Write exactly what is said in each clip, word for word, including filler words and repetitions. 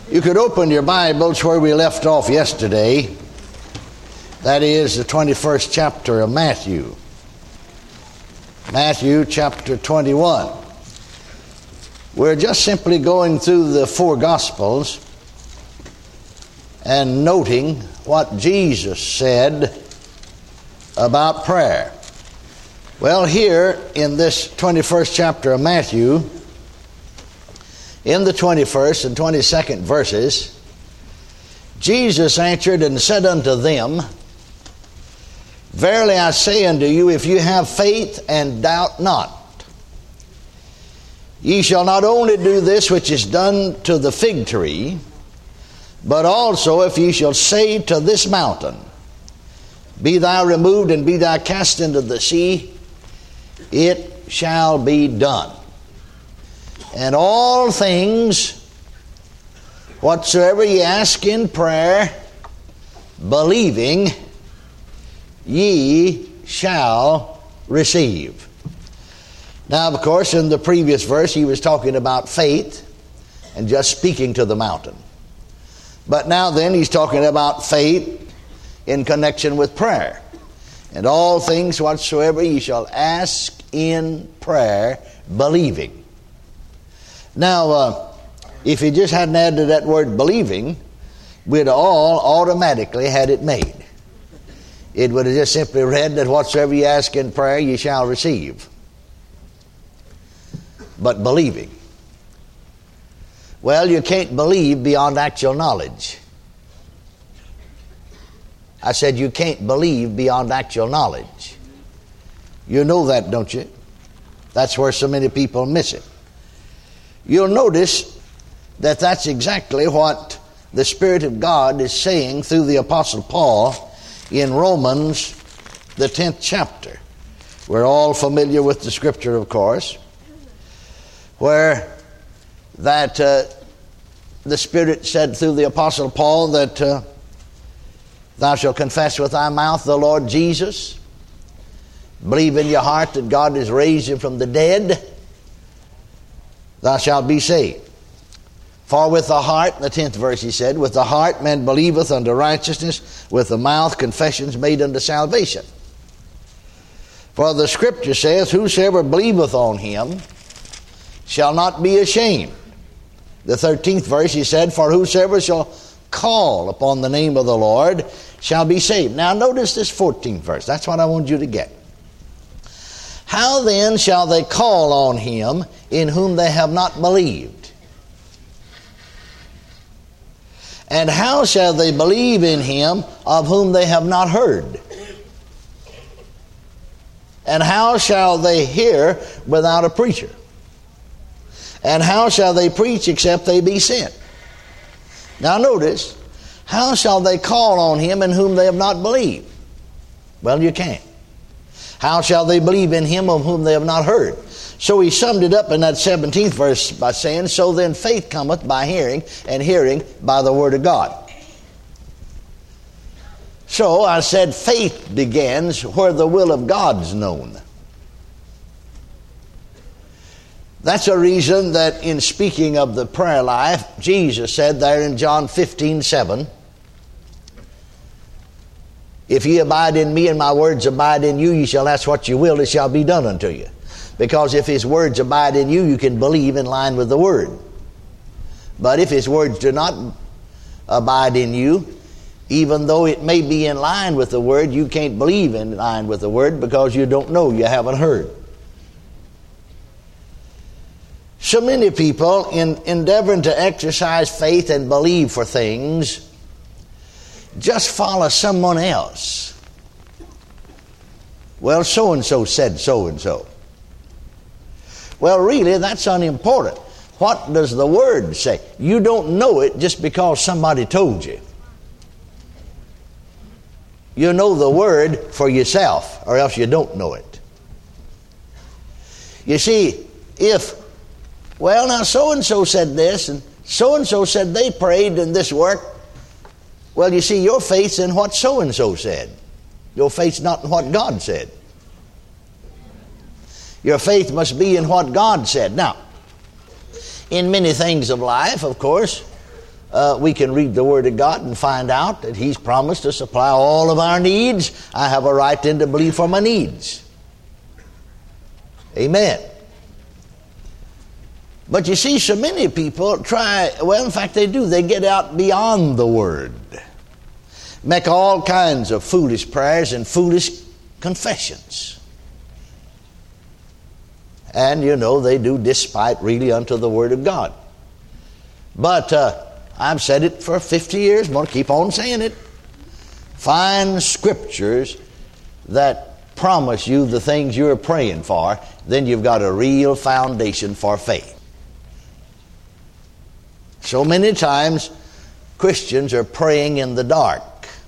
You could open your Bibles where we left off yesterday. That is the twenty-first chapter of Matthew. Matthew chapter twenty-one. We're just simply going through the four Gospels and noting what Jesus said about prayer. Well, here in this twenty-first chapter of Matthew, in the twenty-first and twenty-second verses, Jesus answered and said unto them, Verily I say unto you, if you have faith and doubt not, ye shall not only do this which is done to the fig tree, but also if ye shall say to this mountain, Be thou removed and be thou cast into the sea, it shall be done. And all things whatsoever ye ask in prayer, believing, ye shall receive. Now, of course, in the previous verse, he was talking about faith and just speaking to the mountain. But now then, he's talking about faith in connection with prayer. And all things whatsoever ye shall ask in prayer, believing. Now, uh, if he just hadn't added that word believing, we'd all automatically had it made. It would have just simply read that whatsoever you ask in prayer, ye shall receive. But believing. Well, you can't believe beyond actual knowledge. I said you can't believe beyond actual knowledge. You know that, don't you? That's where so many people miss it. You'll notice that that's exactly what the Spirit of God is saying through the Apostle Paul in Romans, the tenth chapter. We're all familiar with the Scripture, of course, where that uh, the Spirit said through the Apostle Paul that uh, thou shalt confess with thy mouth the Lord Jesus, believe in your heart that God has raised him from the dead, thou shalt be saved. For with the heart, in the tenth verse he said, with the heart man believeth unto righteousness, with the mouth confession is made unto salvation. For the Scripture saith, Whosoever believeth on him shall not be ashamed. The thirteenth verse he said, For whosoever shall call upon the name of the Lord shall be saved. Now notice this fourteenth verse. That's what I want you to get. How then shall they call on him in whom they have not believed? And how shall they believe in him of whom they have not heard? And how shall they hear without a preacher? And how shall they preach except they be sent? Now notice, how shall they call on him in whom they have not believed? Well, you can't. How shall they believe in him of whom they have not heard? So he summed it up in that seventeenth verse by saying, So then faith cometh by hearing, and hearing by the word of God. So I said faith begins where the will of God's known. That's a reason that in speaking of the prayer life, Jesus said there in John fifteen seven, If ye abide in me and my words abide in you, ye shall ask what you will, it shall be done unto you. Because if his words abide in you, you can believe in line with the word. But if his words do not abide in you, even though it may be in line with the word, you can't believe in line with the word because you don't know, you haven't heard. So many people, in endeavoring to exercise faith and believe for things, just follow someone else. Well, so-and-so said so-and-so. Well, really, that's unimportant. What does the Word say? You don't know it just because somebody told you. You know the Word for yourself, or else you don't know it. You see, if, well, now so-and-so said this, and so-and-so said they prayed in this work, well, you see, your faith's in what so-and-so said. Your faith's not in what God said. Your faith must be in what God said. Now, in many things of life, of course, uh, we can read the Word of God and find out that He's promised to supply all of our needs. I have a right then to believe for my needs. Amen. But you see, so many people try, well, in fact they do, they get out beyond the Word. Make all kinds of foolish prayers and foolish confessions. And, you know, they do despite really unto the Word of God. But uh, I've said it for fifty years, I'm going to keep on saying it. Find scriptures that promise you the things you're praying for, then you've got a real foundation for faith. So many times Christians are praying in the dark.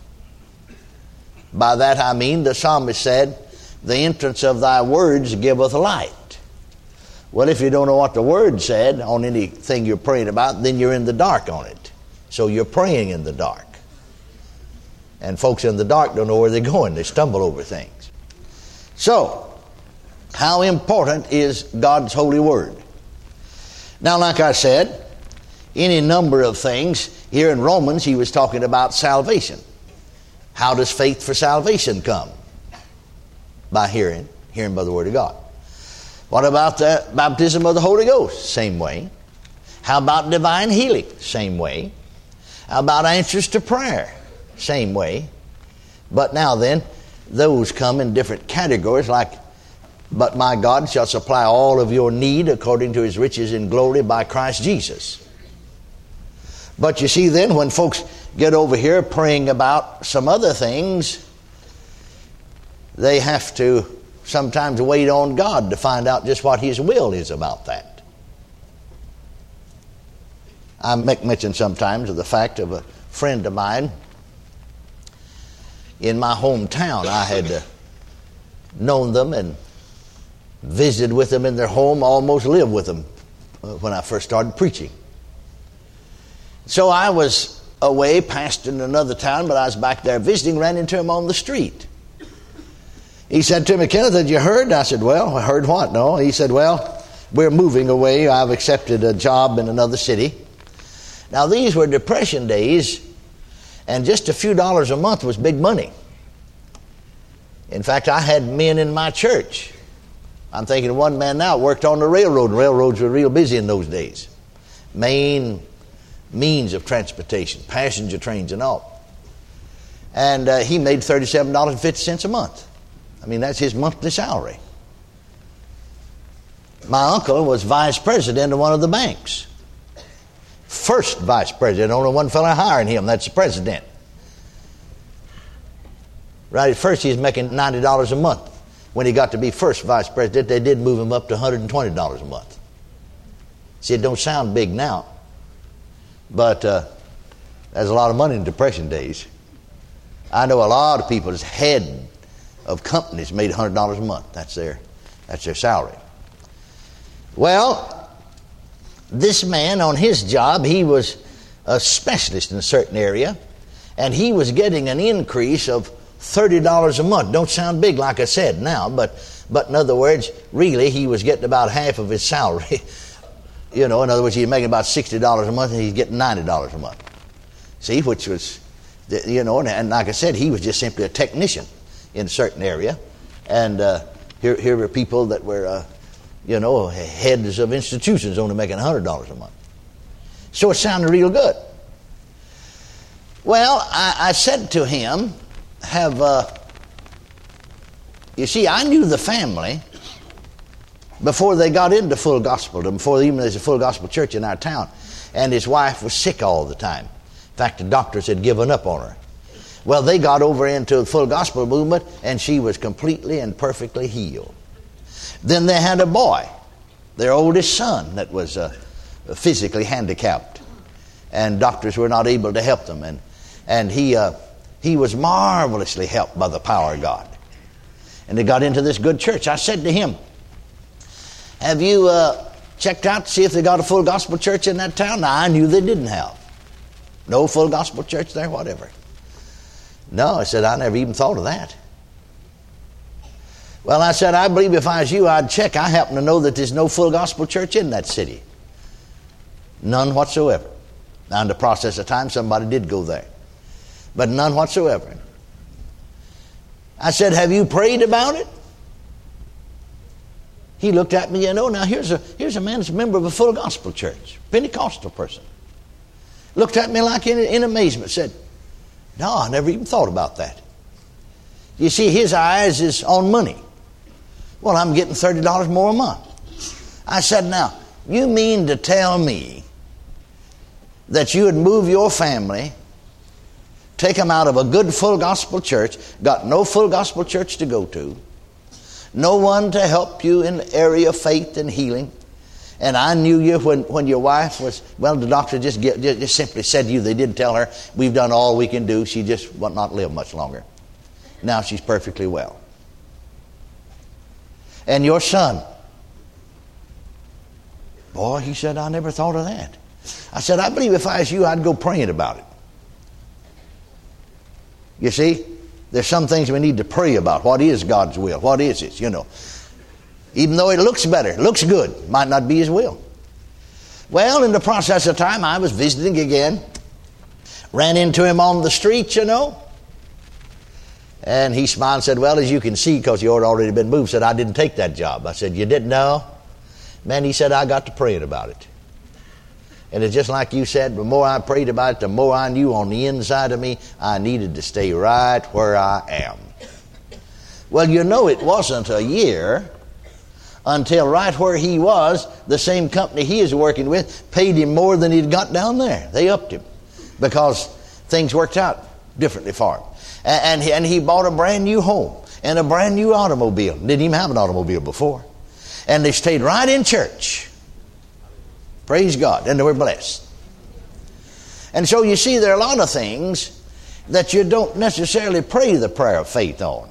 By that I mean, the psalmist said, the entrance of thy words giveth light. Well, if you don't know what the word said on anything you're praying about, then you're in the dark on it. So you're praying in the dark. And folks in the dark don't know where they're going. They stumble over things. So, how important is God's holy word? Now, like I said, any number of things. Here in Romans, he was talking about salvation. How does faith for salvation come? By hearing, hearing by the Word of God. What about the baptism of the Holy Ghost? Same way. How about divine healing? Same way. How about answers to prayer? Same way. But now then, those come in different categories, like, but my God shall supply all of your need according to His riches in glory by Christ Jesus. But you see then, when folks get over here praying about some other things, they have to sometimes wait on God to find out just what His will is about that. I make mention sometimes of the fact of a friend of mine in my hometown. I had uh, known them and visited with them in their home, almost lived with them uh, when I first started preaching. So I was away, pastored in another town, but I was back there visiting, ran into him on the street. He said to me, Kenneth, had you heard? I said, well, I heard what? No. He said, well, we're moving away. I've accepted a job in another city. Now, these were Depression days, and just a few dollars a month was big money. In fact, I had men in my church. I'm thinking of one man now worked on the railroad. Railroads were real busy in those days. Main means of transportation, passenger trains and all. And uh, he made thirty-seven dollars and fifty cents a month. I mean, that's his monthly salary. My uncle was vice president of one of the banks. First vice president, only one fellow hiring him, that's the president. Right at first he was making ninety dollars a month. When he got to be first vice president, they did move him up to one hundred twenty dollars a month. See, it don't sound big now, but uh, there's a lot of money in Depression days. I know a lot of people as head of companies made one hundred dollars a month. That's their, that's their salary. Well, this man on his job, he was a specialist in a certain area, and he was getting an increase of thirty dollars a month. Don't sound big like I said now, but, but in other words, really he was getting about half of his salary. You know, in other words, he's making about sixty dollars a month and he's getting ninety dollars a month. See, which was, you know, and, and like I said, he was just simply a technician in a certain area. And uh, here, here were people that were, uh, you know, heads of institutions only making one hundred dollars a month. So it sounded real good. Well, I, I said to him, have, uh, you see, I knew the family before they got into full gospel, before even there's a full gospel church in our town. And his wife was sick all the time. In fact, the doctors had given up on her. Well, they got over into the full gospel movement, and she was completely and perfectly healed. Then they had a boy, their oldest son, that was uh, physically handicapped. And doctors were not able to help them. And, and he, uh, he was marvelously helped by the power of God. And they got into this good church. I said to him, have you uh, checked out to see if they got a full gospel church in that town? Now, I knew they didn't have. No full gospel church there, whatever. No, I said, I never even thought of that. Well, I said, I believe if I was you, I'd check. I happen to know that there's no full gospel church in that city. None whatsoever. Now, in the process of time, somebody did go there, but none whatsoever. I said, have you prayed about it? He looked at me, you know, now here's a, here's a man that's a member of a full gospel church, Pentecostal person. Looked at me like in, in amazement, said, no, I never even thought about that. You see, his eyes is on money. Well, I'm getting thirty dollars more a month. I said, now, you mean to tell me that you would move your family, take them out of a good full gospel church, got no full gospel church to go to, no one to help you in the area of faith and healing, and I knew you when, when your wife was, well, the doctor just, get, just, just simply said to you, they didn't tell her, we've done all we can do, she just will not live much longer. Now she's perfectly well. And your son, boy, he said, I never thought of that. I said, I believe if I was you, I'd go praying about it. You see, there's some things we need to pray about. What is God's will? What is it, you know? Even though it looks better, looks good, might not be His will. Well, in the process of time, I was visiting again. Ran into him on the street, you know. And he smiled and said, well, as you can see, because you had already been moved, said, I didn't take that job. I said, you didn't know? Man, he said, I got to praying about it. And it's just like you said, the more I prayed about it, the more I knew on the inside of me, I needed to stay right where I am. Well, you know, it wasn't a year until right where he was, the same company he is working with paid him more than he'd got down there. They upped him because things worked out differently for him. And he, and he bought a brand new home and a brand new automobile. Didn't even have an automobile before. And they stayed right in church. Praise God. And they were blessed. And so you see, there are a lot of things that you don't necessarily pray the prayer of faith on.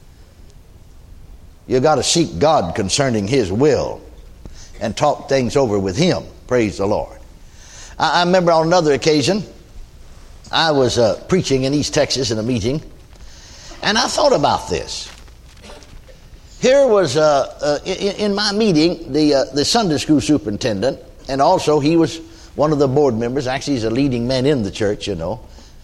You've got to seek God concerning His will and talk things over with Him. Praise the Lord. I, I remember on another occasion, I was uh, preaching in East Texas in a meeting, and I thought about this. Here was, uh, uh, in, in my meeting, the, uh, the Sunday school superintendent, and also he was one of the board members. Actually, he's a leading man in the church, you know.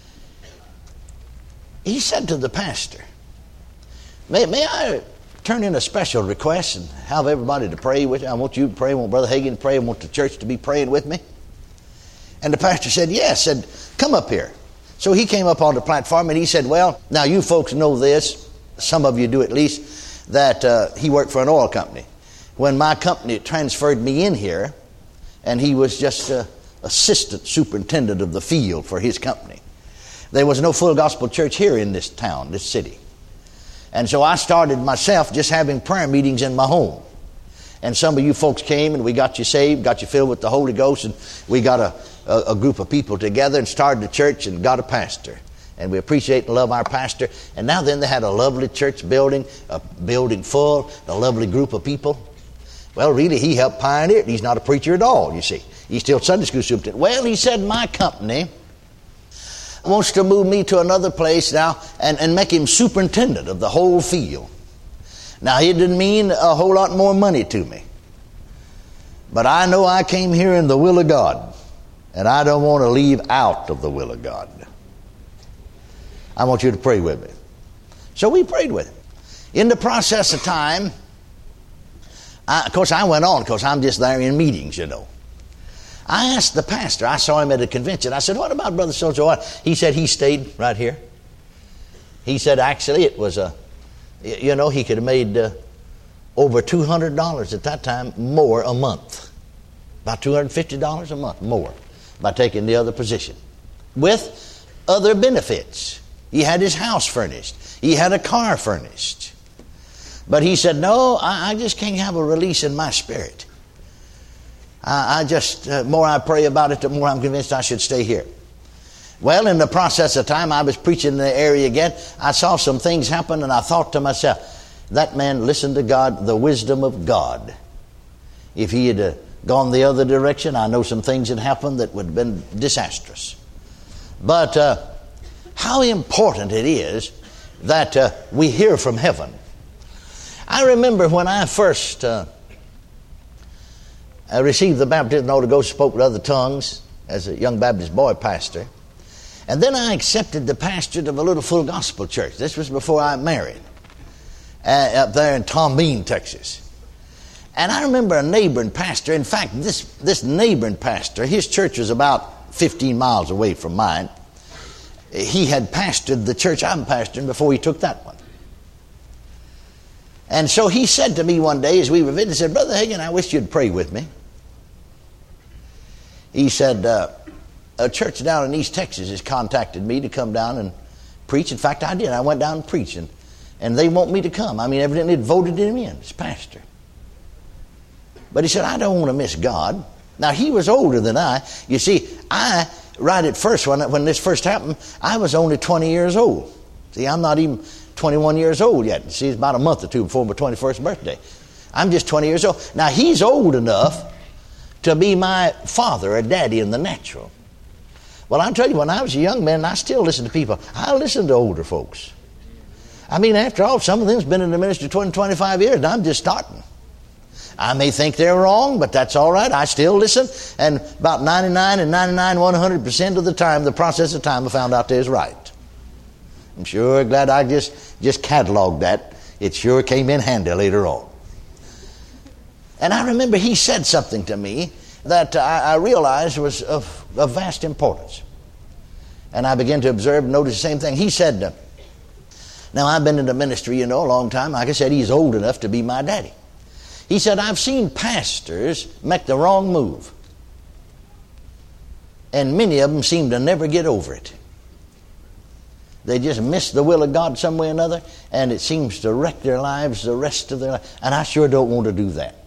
He said to the pastor, may, may I turn in a special request and have everybody to pray with you? I want you to pray, I want Brother Hagin to pray, I want the church to be praying with me. And the pastor said, yes, said, come up here. So he came up on the platform and he said, well, now you folks know this, some of you do at least, that uh, he worked for an oil company. When my company transferred me in here, and he was just uh, assistant superintendent of the field for his company, there was no full gospel church here in this town, this city. And so I started myself just having prayer meetings in my home. And some of you folks came and we got you saved, got you filled with the Holy Ghost, and we got a, a, a group of people together and started a church and got a pastor. And we appreciate and love our pastor. And now then they had a lovely church building, a building full, a lovely group of people. Well, really, he helped pioneer it. He's not a preacher at all, you see. He's still Sunday school superintendent. Well, he said, my company wants to move me to another place now and, and make him superintendent of the whole field. Now, it didn't mean a whole lot more money to me. But I know I came here in the will of God, and I don't want to leave out of the will of God. I want you to pray with me. So we prayed with him. In the process of time, I, of course, I went on because I'm just there in meetings, you know. I asked the pastor, I saw him at a convention. I said, what about Brother so-and-so? He said he stayed right here. He said, actually, it was a, you know, he could have made uh, over two hundred dollars at that time more a month. About two hundred fifty dollars a month more by taking the other position. With other benefits. He had his house furnished. He had a car furnished. But he said, no, I, I just can't have a release in my spirit. I, I just, the uh, more I pray about it, the more I'm convinced I should stay here. Well, in the process of time, I was preaching in the area again. I saw some things happen, and I thought to myself, that man listened to God, the wisdom of God. If he had uh, gone the other direction, I know some things had happened that would have been disastrous. But uh, how important it is that uh, we hear from heaven. I remember when I first uh, I received the baptism of the Holy Ghost, spoke with other tongues. as a young Baptist boy pastor. And then I accepted the pastorate of a little full gospel church. This was before I married, uh, up there in Tom Bean, Texas. And I remember a neighboring pastor. In fact, this, this neighboring pastor, his church was about fifteen miles away from mine. He had pastored the church I'm pastoring before he took that one. And so he said to me one day as we were visiting, he said, Brother Hagin, I wish you'd pray with me. He said, uh, a church down in East Texas has contacted me to come down and preach. In fact, I did. I went down and preached, and, and they want me to come. I mean, evidently it voted him in as pastor. But he said, I don't want to miss God. Now, he was older than I. You see, I, right at first, when, when this first happened, I was only twenty years old. See, I'm not even twenty-one years old yet. See, it's about a month or two before my twenty-first birthday. I'm just twenty years old. Now, he's old enough to be my father or daddy in the natural. Well, I'll tell you, when I was a young man, I still listened to people. I listen to older folks. I mean, after all, some of them's been in the ministry twenty, twenty-five years, and I'm just starting. I may think they're wrong, but that's all right. I still listen, and about ninety-nine and ninety-nine, one hundred percent of the time, the process of time, I found out they was right. I'm sure glad I just, just cataloged that. It sure came in handy later on. And I remember he said something to me that I, I realized was of, of vast importance. And I began to observe and notice the same thing. He said, uh, now I've been in the ministry, you know, a long time. Like I said, he's old enough to be my daddy. He said, I've seen pastors make the wrong move. And many of them seem to never get over it. They just miss the will of God some way or another, and it seems to wreck their lives the rest of their life. And I sure don't want to do that.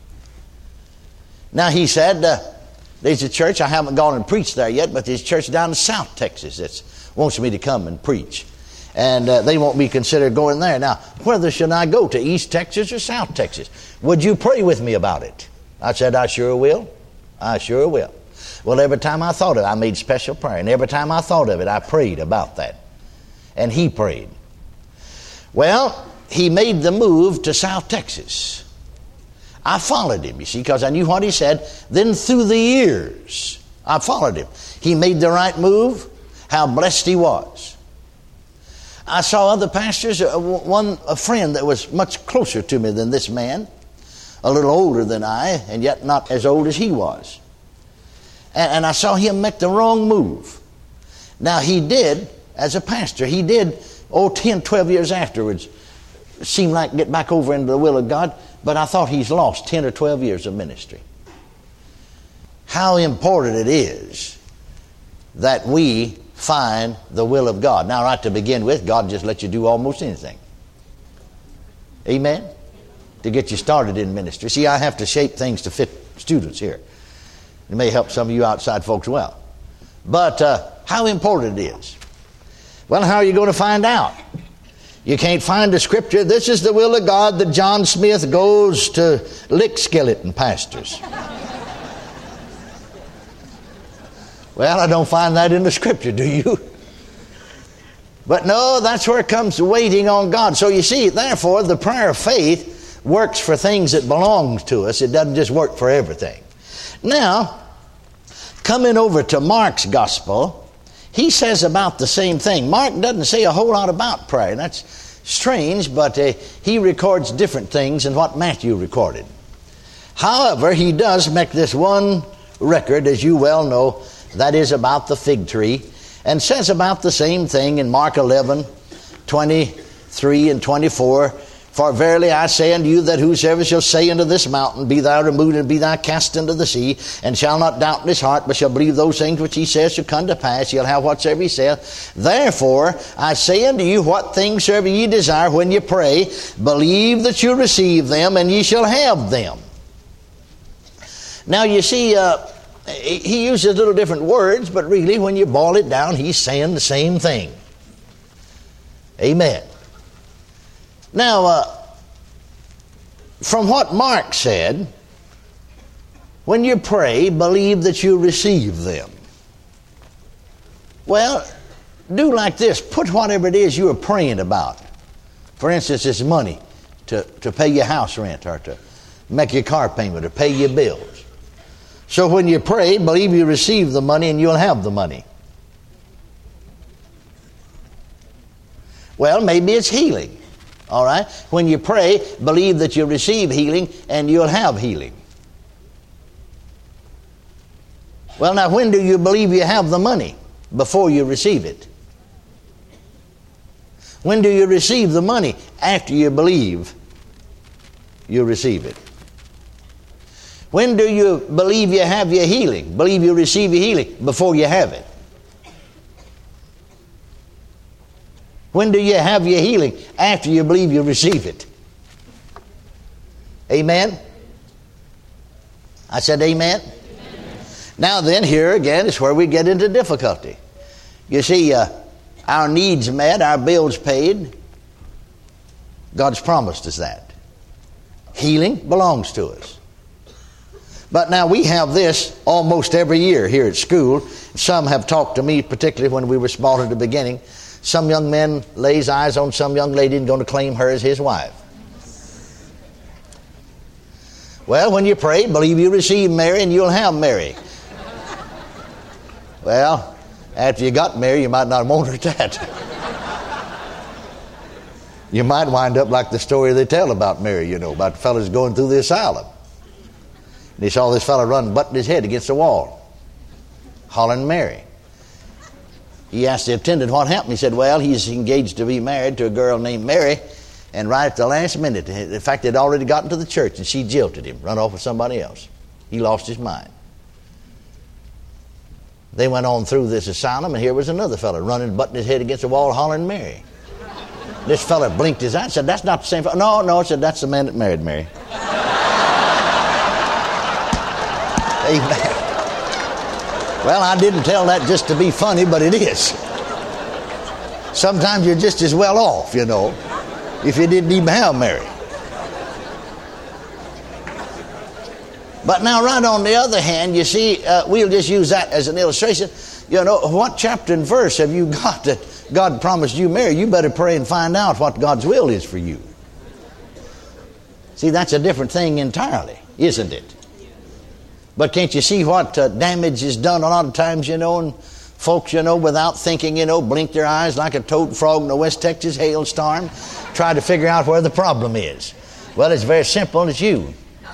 Now, he said, uh, there's a church, I haven't gone and preached there yet, but there's a church down in South Texas that wants me to come and preach. And uh, they want me to consider going there. Now, whether should I go to East Texas or South Texas? Would you pray with me about it? I said, I sure will. I sure will. Well, every time I thought of it, I made special prayer. And every time I thought of it, I prayed about that. And he prayed. Well, he made the move to South Texas. I followed him, you see, because I knew what he said. Then through the years, I followed him. He made the right move. How blessed he was. I saw other pastors, uh, one a friend that was much closer to me than this man, a little older than I, and yet not as old as he was. And, and I saw him make the wrong move. Now, he did, as a pastor, he did, oh, ten, twelve years afterwards, seem like get back over into the will of God, but I thought he's lost ten or twelve years of ministry. How important it is that we find the will of God. Now, right to begin with, God just lets you do almost anything. Amen? To get you started in ministry. See, I have to shape things to fit students here. It may help some of you outside folks well. But uh, how important it is. Well, how are you going to find out? You can't find a scripture. This is the will of God that John Smith goes to lick skeleton pastors. Well, I don't find that in the scripture, do you? But no, that's where it comes to waiting on God. So you see, therefore, the prayer of faith works for things that belong to us. It doesn't just work for everything. Now, coming over to Mark's gospel, he says about the same thing. Mark doesn't say a whole lot about prayer. That's strange, but uh, he records different things than what Matthew recorded. However, he does make this one record, as you well know, that is about the fig tree, and says about the same thing in Mark eleven, twenty-three and twenty-four. For verily I say unto you that whosoever shall say unto this mountain, Be thou removed and be thou cast into the sea, and shall not doubt in his heart, but shall believe those things which he says shall come to pass, he'll have whatsoever he saith. Therefore I say unto you, what things soever ye desire when ye pray, believe that you receive them, and ye shall have them. Now you see, uh, he uses little different words, but really when you boil it down, he's saying the same thing. Amen. Now, uh, from what Mark said, when you pray, believe that you receive them. Well, do like this. Put whatever it is you are praying about. For instance, it's money to, to pay your house rent, or to make your car payment, or pay your bills. So when you pray, believe you receive the money and you'll have the money. Well, maybe it's healing. All right? When you pray, believe that you'll receive healing and you'll have healing. Well, now, when do you believe you have the money? Before you receive it. When do you receive the money? After you believe you receive it. When do you believe you have your healing? Believe you receive your healing? Before you have it. When do you have your healing? After you believe you receive it. Amen? I said amen? Amen. Now then, here again is where we get into difficulty. You see, uh, our needs met, our bills paid. God's promised us that. Healing belongs to us. But now we have this almost every year here at school. Some have talked to me, particularly when we were small at the beginning. Some young man lays eyes on some young lady and going to claim her as his wife. Well, when you pray, believe you receive Mary and you'll have Mary. Well, after you got Mary, you might not want her at that. You might wind up like the story they tell about Mary, you know, about the fellas going through the asylum. And he saw this fellow run, butting his head against the wall, hollering Mary. He asked the attendant what happened. He said, well, he's engaged to be married to a girl named Mary, and right at the last minute, in fact, they'd already gotten to the church, and she jilted him, run off with somebody else. He lost his mind. They went on through this asylum, and here was another fellow running, butting his head against the wall, hollering Mary. This fellow blinked his eye and said, that's not the same fellow. No, no, said, that's the man that married Mary. Amen. Well, I didn't tell that just to be funny, but it is. Sometimes you're just as well off, you know, if you didn't even have Mary. But now, right on the other hand, you see, uh, we'll just use that as an illustration. You know, what chapter and verse have you got that God promised you Mary? You better pray and find out what God's will is for you. See, that's a different thing entirely, isn't it? But can't you see what uh, damage is done a lot of times, you know, and folks, you know, without thinking, you know, blink their eyes like a toad frog in a West Texas hailstorm, try to figure out where the problem is. Well, it's very simple. It's you.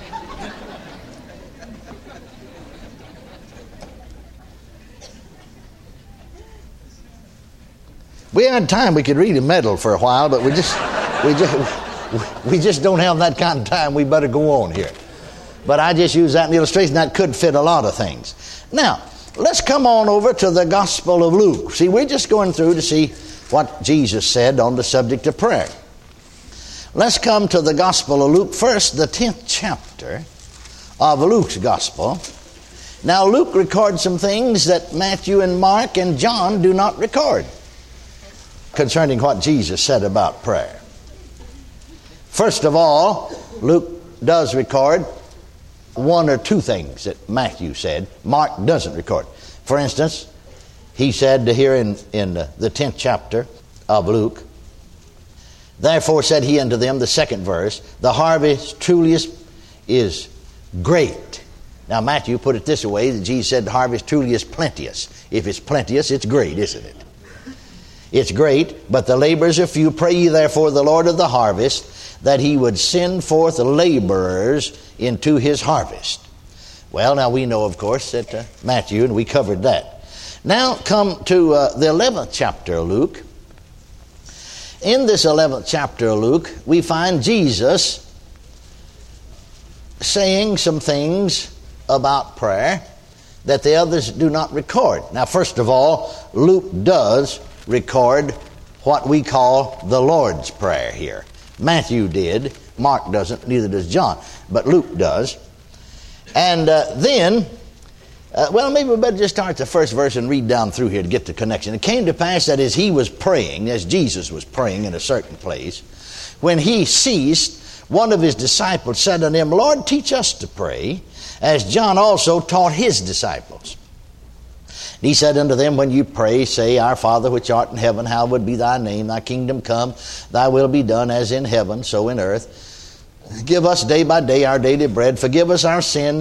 We had time we could read a medal for a while, but we just we just we just don't have that kind of time. We better go on here. But I just use that in the illustration. That could fit a lot of things. Now, let's come on over to the Gospel of Luke. See, we're just going through to see what Jesus said on the subject of prayer. Let's come to the Gospel of Luke first, the tenth chapter of Luke's Gospel. Now, Luke records some things that Matthew and Mark and John do not record concerning what Jesus said about prayer. First of all, Luke does record one or two things that Matthew said. Mark doesn't record. For instance, he said here in, in the tenth chapter of Luke, therefore said he unto them, the second verse, the harvest truly is, is great. Now Matthew put it this way, that Jesus said the harvest truly is plenteous. If it's plenteous, it's great, isn't it? It's great, but the laborers are few. Pray ye therefore the Lord of the harvest, that he would send forth laborers into his harvest. Well, now we know, of course, that uh, Matthew, and we covered that. Now come to uh, the eleventh chapter of Luke. In this eleventh chapter of Luke, we find Jesus saying some things about prayer that the others do not record. Now, first of all, Luke does record what we call the Lord's Prayer here. Matthew did. Mark doesn't. Neither does John. But Luke does. And uh, then, uh, well, maybe we better just start at the first verse and read down through here to get the connection. It came to pass that as he was praying, as Jesus was praying in a certain place, when he ceased, one of his disciples said unto him, Lord, teach us to pray, as John also taught his disciples. And he said unto them, when you pray, say, Our Father which art in heaven, hallowed be thy name. Thy kingdom come, thy will be done as in heaven, so in earth. Give us day by day our daily bread. Forgive us our sins,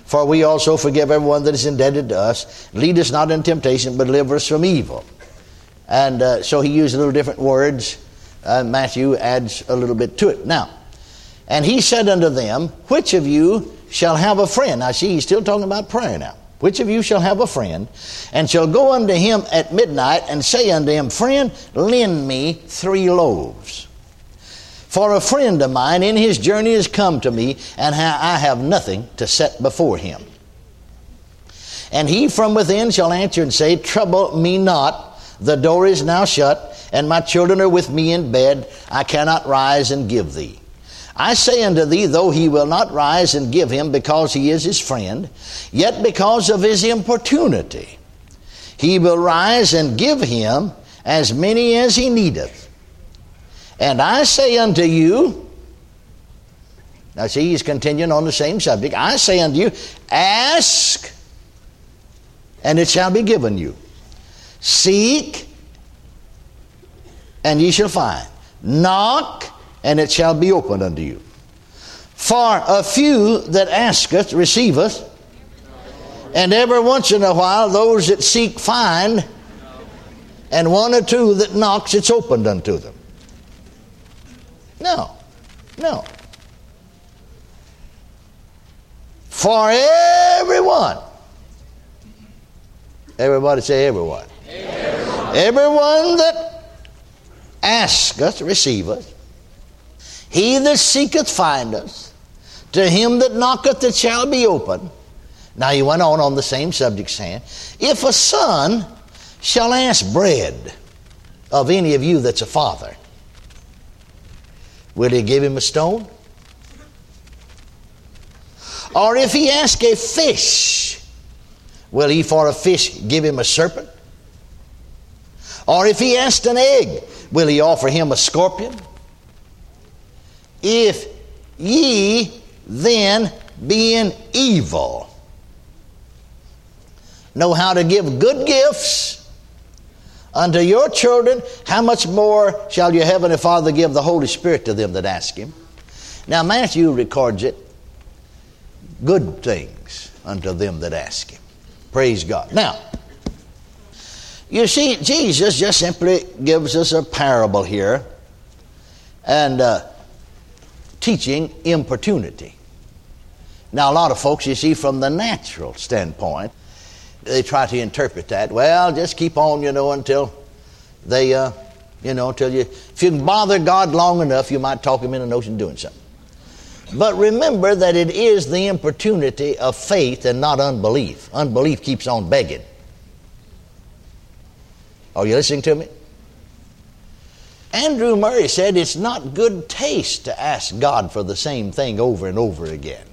For we also forgive everyone that is indebted to us. Lead us not into temptation, but deliver us from evil. And uh, so he used a little different words. Uh, Matthew adds a little bit to it. Now, and he said unto them, which of you shall have a friend? Now see, he's still talking about prayer now. Which of you shall have a friend, and shall go unto him at midnight, and say unto him, Friend, lend me three loaves. For a friend of mine in his journey is come to me, and I have nothing to set before him. And he from within shall answer and say, Trouble me not, the door is now shut, and my children are with me in bed, I cannot rise and give thee. I say unto thee, though he will not rise and give him because he is his friend, yet because of his importunity, he will rise and give him as many as he needeth. And I say unto you, now see, he's continuing on the same subject. I say unto you, ask, and it shall be given you. Seek, and ye shall find. Knock, and it shall be opened unto you. For a few that asketh receiveth, and every once in a while those that seek find, and one or two that knocks, it's opened unto them. No, no. For everyone, everybody say everyone. Everyone, everyone that asketh receiveth. He that seeketh findeth. To him that knocketh it shall be opened. Now he went on on the same subject saying, If a son shall ask bread of any of you that's a father, will he give him a stone? Or if he ask a fish, will he for a fish give him a serpent? Or if he asked an egg, will he offer him a scorpion? If ye then, being evil, know how to give good gifts unto your children, how much more shall your heavenly Father give the Holy Spirit to them that ask him? Now Matthew records it, good things unto them that ask him. Praise God. Now, you see, Jesus just simply gives us a parable here, and uh, teaching importunity. Now, a lot of folks, you see, from the natural standpoint, they try to interpret that. Well, just keep on, you know, until they, uh, you know, until you, if you can bother God long enough, you might talk him into notion doing something. But remember that it is the importunity of faith and not unbelief. Unbelief keeps on begging. Are you listening to me? Andrew Murray said it's not good taste to ask God for the same thing over and over again.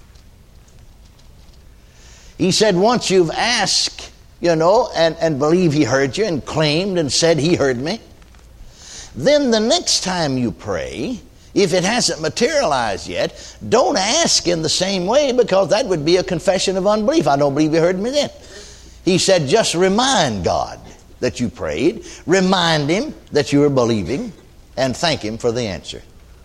He said once you've asked, you know, and, and believe he heard you and claimed and said he heard me, then the next time you pray, if it hasn't materialized yet, don't ask in the same way, because that would be a confession of unbelief. I don't believe you heard me then. He said just remind God that you prayed, remind him that you are believing, and thank him for the answer.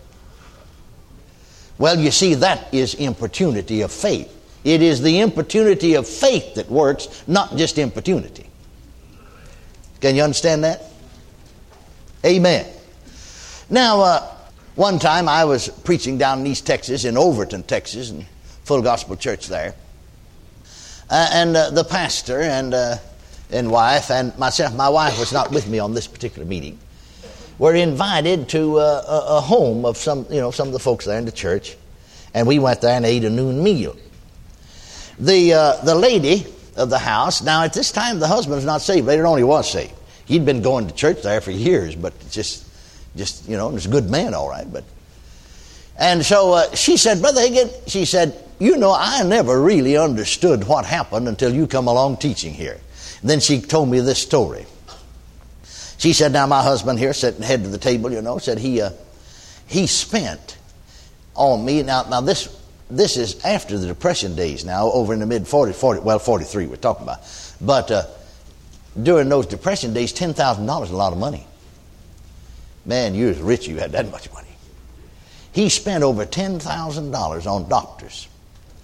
Well, you see, that is importunity of faith. It is the importunity of faith that works, not just importunity. Can you understand that? Amen. Now, uh, one time I was preaching down in East Texas, in Overton, Texas, in Full Gospel Church there. Uh, and uh, the pastor and uh, and wife and myself, my wife was not with me on this particular meeting, were invited to uh, a, a home of some, you know, some of the folks there in the church, and we went there and ate a noon meal. The uh, the lady of the house, now at this time the husband was not saved, later on he was saved. He'd been going to church there for years, but just, just you know, he was a good man, all right. But and so uh, she said, Brother Hagin, she said, you know, I never really understood what happened until you come along teaching here. And then she told me this story. She said, now my husband here, sitting head to the table, you know, said he uh, he spent on me. Now, now this this is after the Depression days now, over in the mid forties, forty, well, forty-three we're talking about. But uh, during those Depression days, ten thousand dollars is a lot of money. Man, you was rich, you had that much money. He spent over ten thousand dollars on doctors.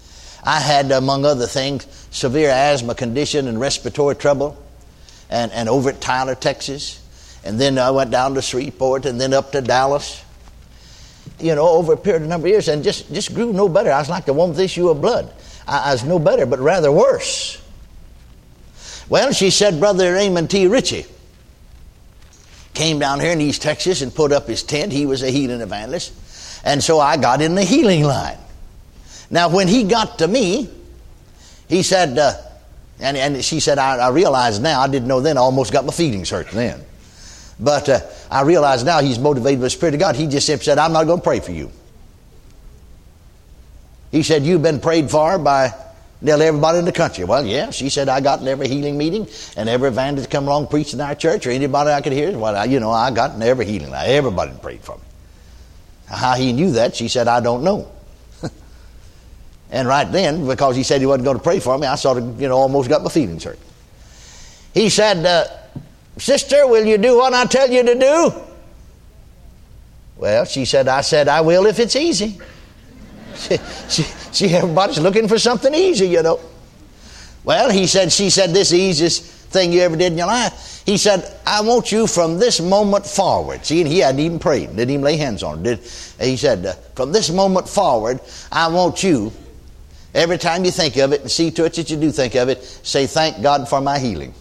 I had, among other things, severe asthma condition and respiratory trouble, and, and over at Tyler, Texas. And then I went down to Shreveport and then up to Dallas. You know, over a period of a number of years, and just, just grew no better. I was like the one with the issue of blood. I, I was no better, but rather worse. Well, she said, Brother Raymond T. Ritchie came down here in East Texas and put up his tent. He was a healing evangelist. And so I got in the healing line. Now, when he got to me, he said, uh, and, and she said, I, I realize now, I didn't know then, I almost got my feelings hurt then. But uh, I realize now he's motivated by the Spirit of God. He just simply said, I'm not going to pray for you. He said, you've been prayed for by nearly everybody in the country. Well, yeah. She said, I got in every healing meeting and every evangelist come along preaching in our church or anybody I could hear. Well, I, you know, I got in every healing line. Everybody prayed for me. How he knew that, she said, I don't know. And right then, because he said he wasn't going to pray for me, I sort of, you know, almost got my feelings hurt. He said, uh, Sister, will you do what I tell you to do? Well, she said, I said, I will if it's easy. she, she, she, everybody's looking for something easy, you know. Well, he said, she said, this is the easiest thing you ever did in your life. He said, I want you from this moment forward. See, and he hadn't even prayed, didn't even lay hands on it. Did, he said, uh, from this moment forward, I want you, every time you think of it, and see to it that you do think of it, say, thank God for my healing.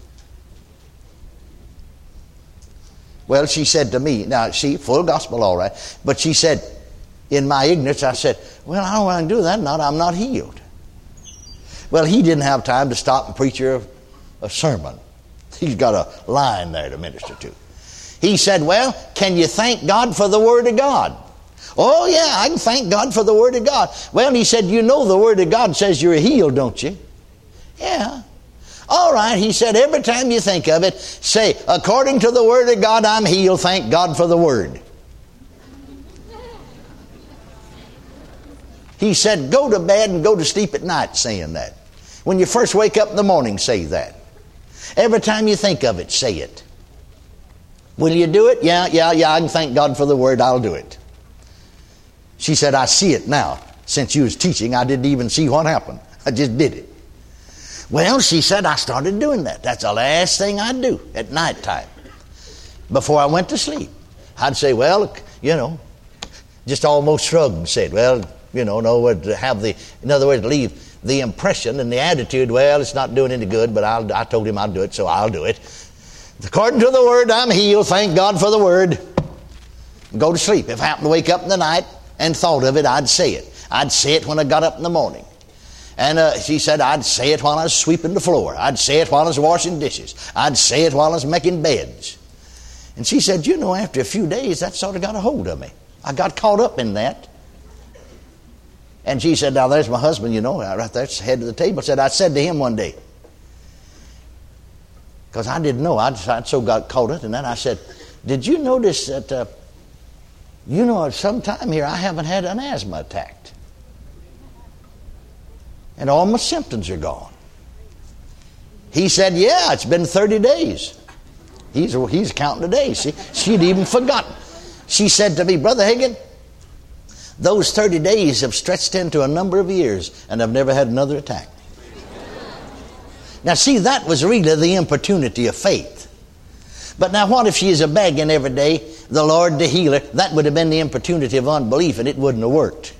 Well, she said to me, now, she, full gospel, all right, but she said, in my ignorance, I said, well, I don't want to do that, not, I'm not healed. Well, he didn't have time to stop and preach her a, a sermon. He's got a line there to minister to. He said, well, can you thank God for the Word of God? Oh, yeah, I can thank God for the Word of God. Well, he said, you know the Word of God says you're healed, don't you? Yeah. All right, he said, every time you think of it, say, according to the Word of God, I'm healed. Thank God for the Word. He said, go to bed and go to sleep at night saying that. When you first wake up in the morning, say that. Every time you think of it, say it. Will you do it? Yeah, yeah, yeah, I can thank God for the Word. I'll do it. She said, I see it now. Since you was teaching, I didn't even see what happened. I just did it. Well, she said, I started doing that. That's the last thing I'd do at night time before I went to sleep. I'd say, well, you know, just almost shrugged and said, well, you know, no, to have the, in other words, leave the impression and the attitude, well, it's not doing any good, but I'll, I told him I'd do it, so I'll do it. According to the Word, I'm healed. Thank God for the Word. Go to sleep. If I happened to wake up in the night and thought of it, I'd say it. I'd say it when I got up in the morning. And uh, she said, I'd say it while I was sweeping the floor. I'd say it while I was washing dishes. I'd say it while I was making beds. And she said, you know, after a few days, that sort of got a hold of me. I got caught up in that. And she said, now there's my husband, you know, right there at the head of the table. Said, I said to him one day, because I didn't know, I'd, I'd so got caught up in that, I said, did you notice that, uh, you know, sometime here I haven't had an asthma attack? And all my symptoms are gone. He said, yeah, it's been thirty days. He's, he's counting the days. See, she'd even forgotten. She said to me, Brother Hagin, those thirty days have stretched into a number of years, and I've never had another attack. Now, see, that was really the importunity of faith. But now, what if she is a begging every day, the Lord to heal her? That would have been the importunity of unbelief, and it wouldn't have worked.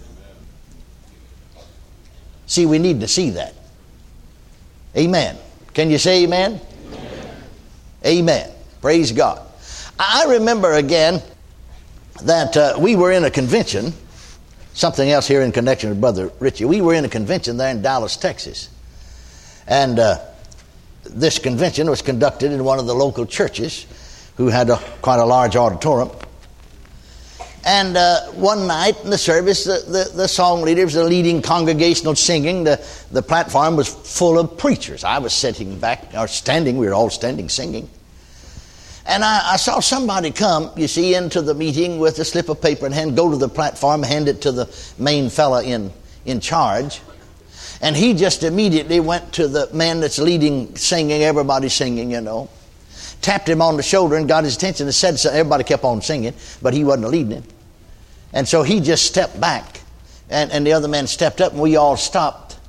See, we need to see that. Amen. Can you say amen? Amen. Amen. Praise God. I remember again that uh, we were in a convention, something else here in connection with Brother Ritchie. We were in a convention there in Dallas, Texas. And uh, this convention was conducted in one of the local churches who had a, quite a large auditorium. And uh, one night in the service, the, the, the song leaders, the leading congregational singing, the, the platform was full of preachers. I was sitting back, or standing, we were all standing singing. And I, I saw somebody come, you see, into the meeting with a slip of paper in hand, go to the platform, hand it to the main fella in, in charge. And he just immediately went to the man that's leading singing, everybody singing, you know. Tapped him on the shoulder and got his attention and said so. Everybody kept on singing, but he wasn't leading him. And so he just stepped back, and, and the other man stepped up, and we all stopped.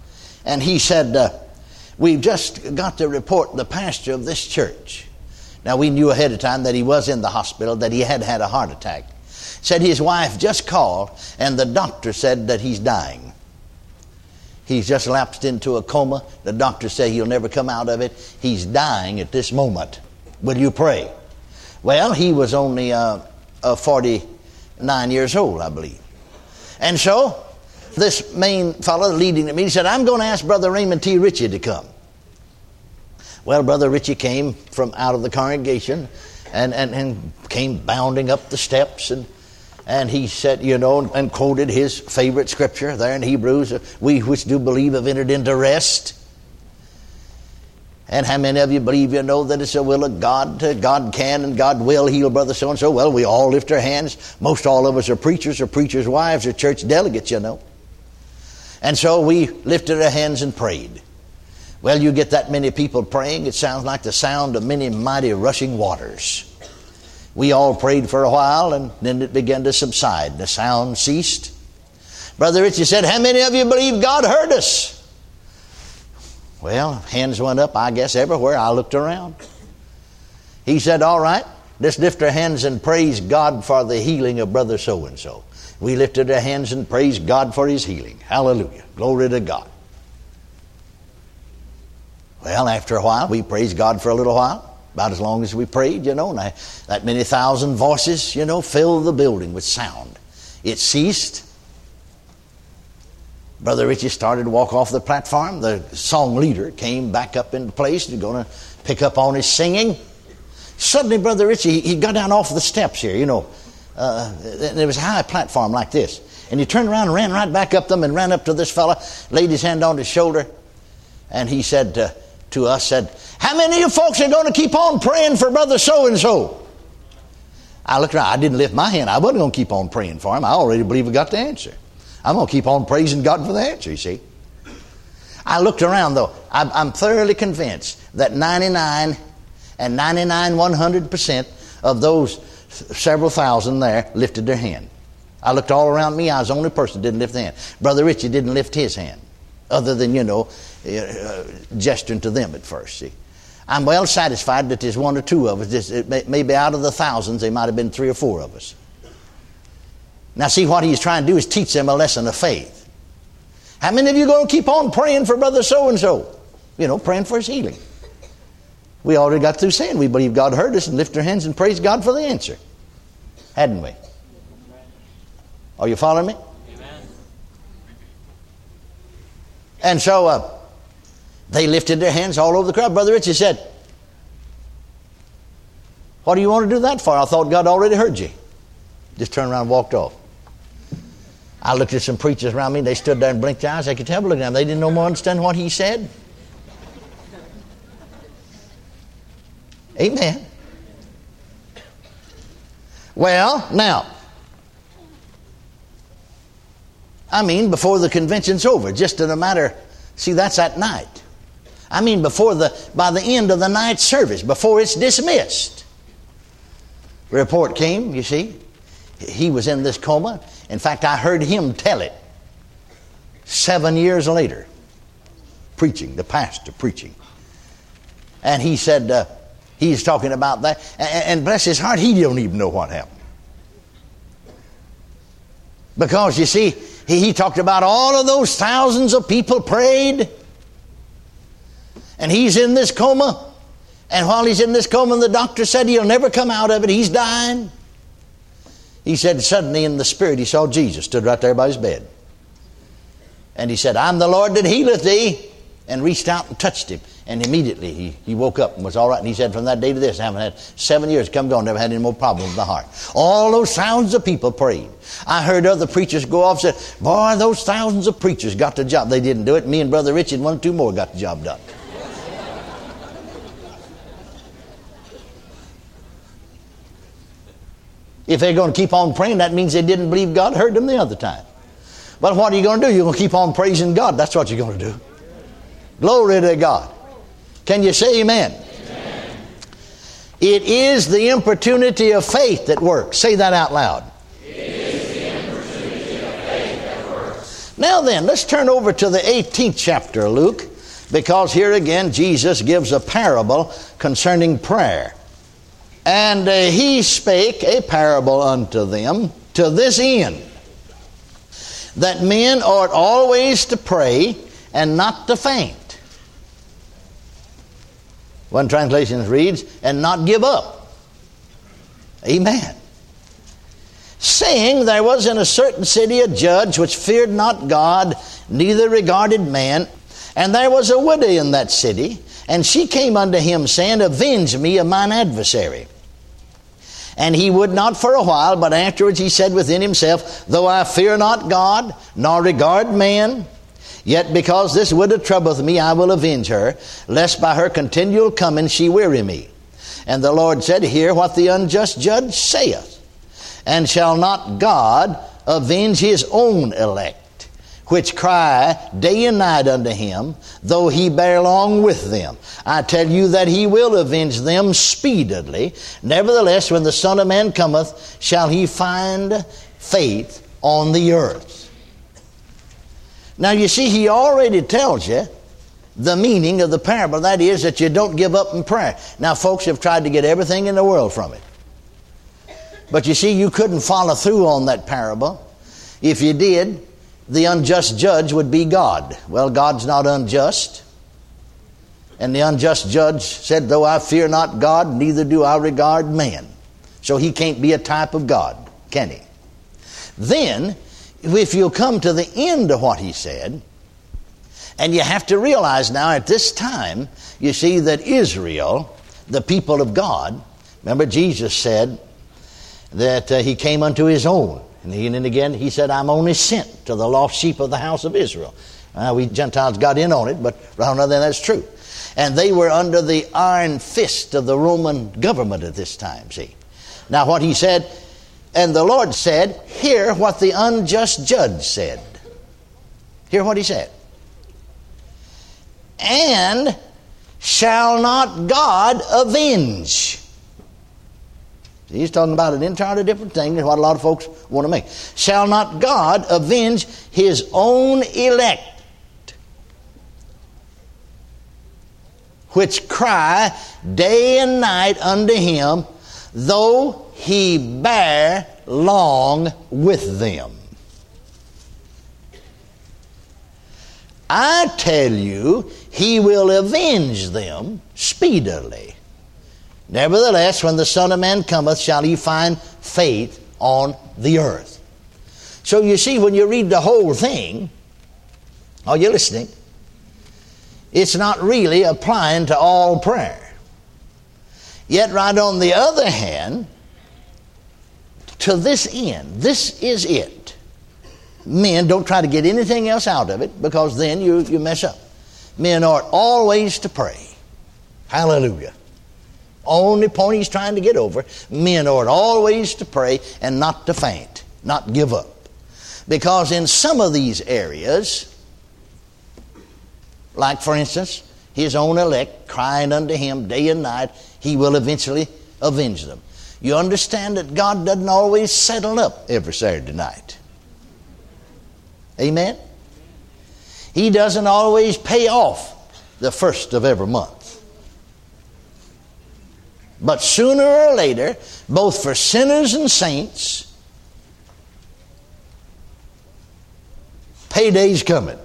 And he said, uh, we've just got to report the pastor of this church. Now, we knew ahead of time that he was in the hospital, that he had had a heart attack. Said his wife just called, and the doctor said that he's dying. He's just lapsed into a coma. The doctor said he'll never come out of it. He's dying at this moment. Will you pray? Well, he was only uh, uh, forty-nine years old, I believe. And so, this main fellow leading the meeting said, I'm going to ask Brother Raymond T. Ritchie to come. Well, Brother Ritchie came from out of the congregation and, and, and came bounding up the steps, and and he said, you know, and, and quoted his favorite scripture there in Hebrews, we which do believe have entered into rest. And how many of you believe you know that it's the will of God? God can and God will heal brother so-and-so. Well, we all lift our hands. Most all of us are preachers or preachers' wives or church delegates, you know. And so we lifted our hands and prayed. Well, you get that many people praying, it sounds like the sound of many mighty rushing waters. We all prayed for a while, and then it began to subside. The sound ceased. Brother Ritchie said, how many of you believe God heard us? Well, hands went up, I guess, everywhere. I looked around. He said, all right, let's lift our hands and praise God for the healing of brother so-and-so. We lifted our hands and praised God for his healing. Hallelujah. Glory to God. Well, after a while, we praised God for a little while. About as long as we prayed, you know. And I, that many thousand voices, you know, filled the building with sound. It ceased. Brother Ritchie started to walk off the platform. The song leader came back up into place. He's going to pick up on his singing. Suddenly, Brother Ritchie, he got down off the steps here, you know. Uh, there was a high platform like this. And he turned around and ran right back up them and ran up to this fella, laid his hand on his shoulder, and he said uh, to us, said, how many of you folks are going to keep on praying for brother so-and-so? I looked around. I didn't lift my hand. I wasn't going to keep on praying for him. I already believe we got the answer. I'm going to keep on praising God for the answer, you see. I looked around, though. I'm, I'm thoroughly convinced that ninety-nine and ninety-nine one hundred percent of those several thousand there lifted their hand. I looked all around me. I was the only person that didn't lift the hand. Brother Ritchie didn't lift his hand, other than, you know, uh, gesturing to them at first, see. I'm well satisfied that there's one or two of us. This, it may, maybe out of the thousands, there might have been three or four of us. Now, see, what he's trying to do is teach them a lesson of faith. How many of you are going to keep on praying for brother so-and-so? You know, praying for his healing. We already got through saying we believe God heard us and lift our hands and praise God for the answer. Hadn't we? Are you following me? Amen. And so, uh, they lifted their hands all over the crowd. Brother Ritchie said, what do you want to do that for? I thought God already heard you. Just turned around and walked off. I looked at some preachers around me. They stood there and blinked their eyes. I could tell by looking at them. They didn't no more understand what he said. Amen. Well, now, I mean, before the convention's over, just in a matter, see, that's at night. I mean, before the, by the end of the night service, before it's dismissed. The report came, you see. He was in this coma. In fact, I heard him tell it seven years later, preaching, the pastor preaching. And he said, uh, he's talking about that. And, and bless his heart, he don't even know what happened. Because, you see, he, he talked about all of those thousands of people prayed. And he's in this coma. And while he's in this coma, the doctor said he'll never come out of it. He's dying. He said suddenly in the spirit he saw Jesus stood right there by his bed. And he said, I'm the Lord that healeth thee. And reached out and touched him. And immediately he, he woke up and was all right. And he said, from that day to this, I haven't had seven years come gone, never had any more problems with the heart. All those thousands of people prayed. I heard other preachers go off and say, boy, those thousands of preachers got the job. They didn't do it. Me and Brother Richard and one or two more got the job done. If they're going to keep on praying, that means they didn't believe God heard them the other time. But what are you going to do? You're going to keep on praising God. That's what you're going to do. Glory to God. Can you say amen? Amen. It is the importunity of faith that works. Say that out loud. It is the importunity of faith that works. Now then, let's turn over to the eighteenth chapter of Luke, because here again Jesus gives a parable concerning prayer. And uh, he spake a parable unto them to this end, that men ought always to pray and not to faint. One translation reads, and not give up. Amen. Saying, there was in a certain city a judge which feared not God, neither regarded man. And there was a widow in that city, and she came unto him, saying, avenge me of mine adversary. And he would not for a while, but afterwards he said within himself, though I fear not God, nor regard man, yet because this widow troubleth me, I will avenge her, lest by her continual coming she weary me. And the Lord said, hear what the unjust judge saith. And shall not God avenge his own elect, which cry day and night unto him, though he bear long with them? I tell you that he will avenge them speedily. Nevertheless, when the Son of Man cometh, shall he find faith on the earth? Now you see, he already tells you the meaning of the parable. That is, that you don't give up in prayer. Now folks have tried to get everything in the world from it. But you see, you couldn't follow through on that parable. If you did, the unjust judge would be God. Well, God's not unjust. And the unjust judge said, though I fear not God, neither do I regard man. So he can't be a type of God, can he? Then, if you'll come to the end of what he said, and you have to realize now at this time, you see that Israel, the people of God, remember Jesus said that uh, he came unto his own. And again and again he said, I'm only sent to the lost sheep of the house of Israel. Uh, we Gentiles got in on it, but rather than that's true. And they were under the iron fist of the Roman government at this time, see. Now what he said, and the Lord said, hear what the unjust judge said. Hear what he said. And shall not God avenge? He's talking about an entirely different thing than what a lot of folks want to make. Shall not God avenge his own elect, which cry day and night unto him, though he bear long with them? I tell you, he will avenge them speedily. Nevertheless, when the Son of Man cometh, shall he find faith on the earth? So you see, when you read the whole thing, are you listening? It's not really applying to all prayer. Yet right on the other hand, to this end, this is it. Men, don't try to get anything else out of it, because then you, you mess up. Men ought always to pray. Hallelujah. Only point he's trying to get over, men ought always to pray and not to faint, not give up. Because in some of these areas, like for instance, his own elect crying unto him day and night, he will eventually avenge them. You understand that God doesn't always settle up every Saturday night. Amen? He doesn't always pay off the first of every month. But sooner or later, both for sinners and saints, payday's coming.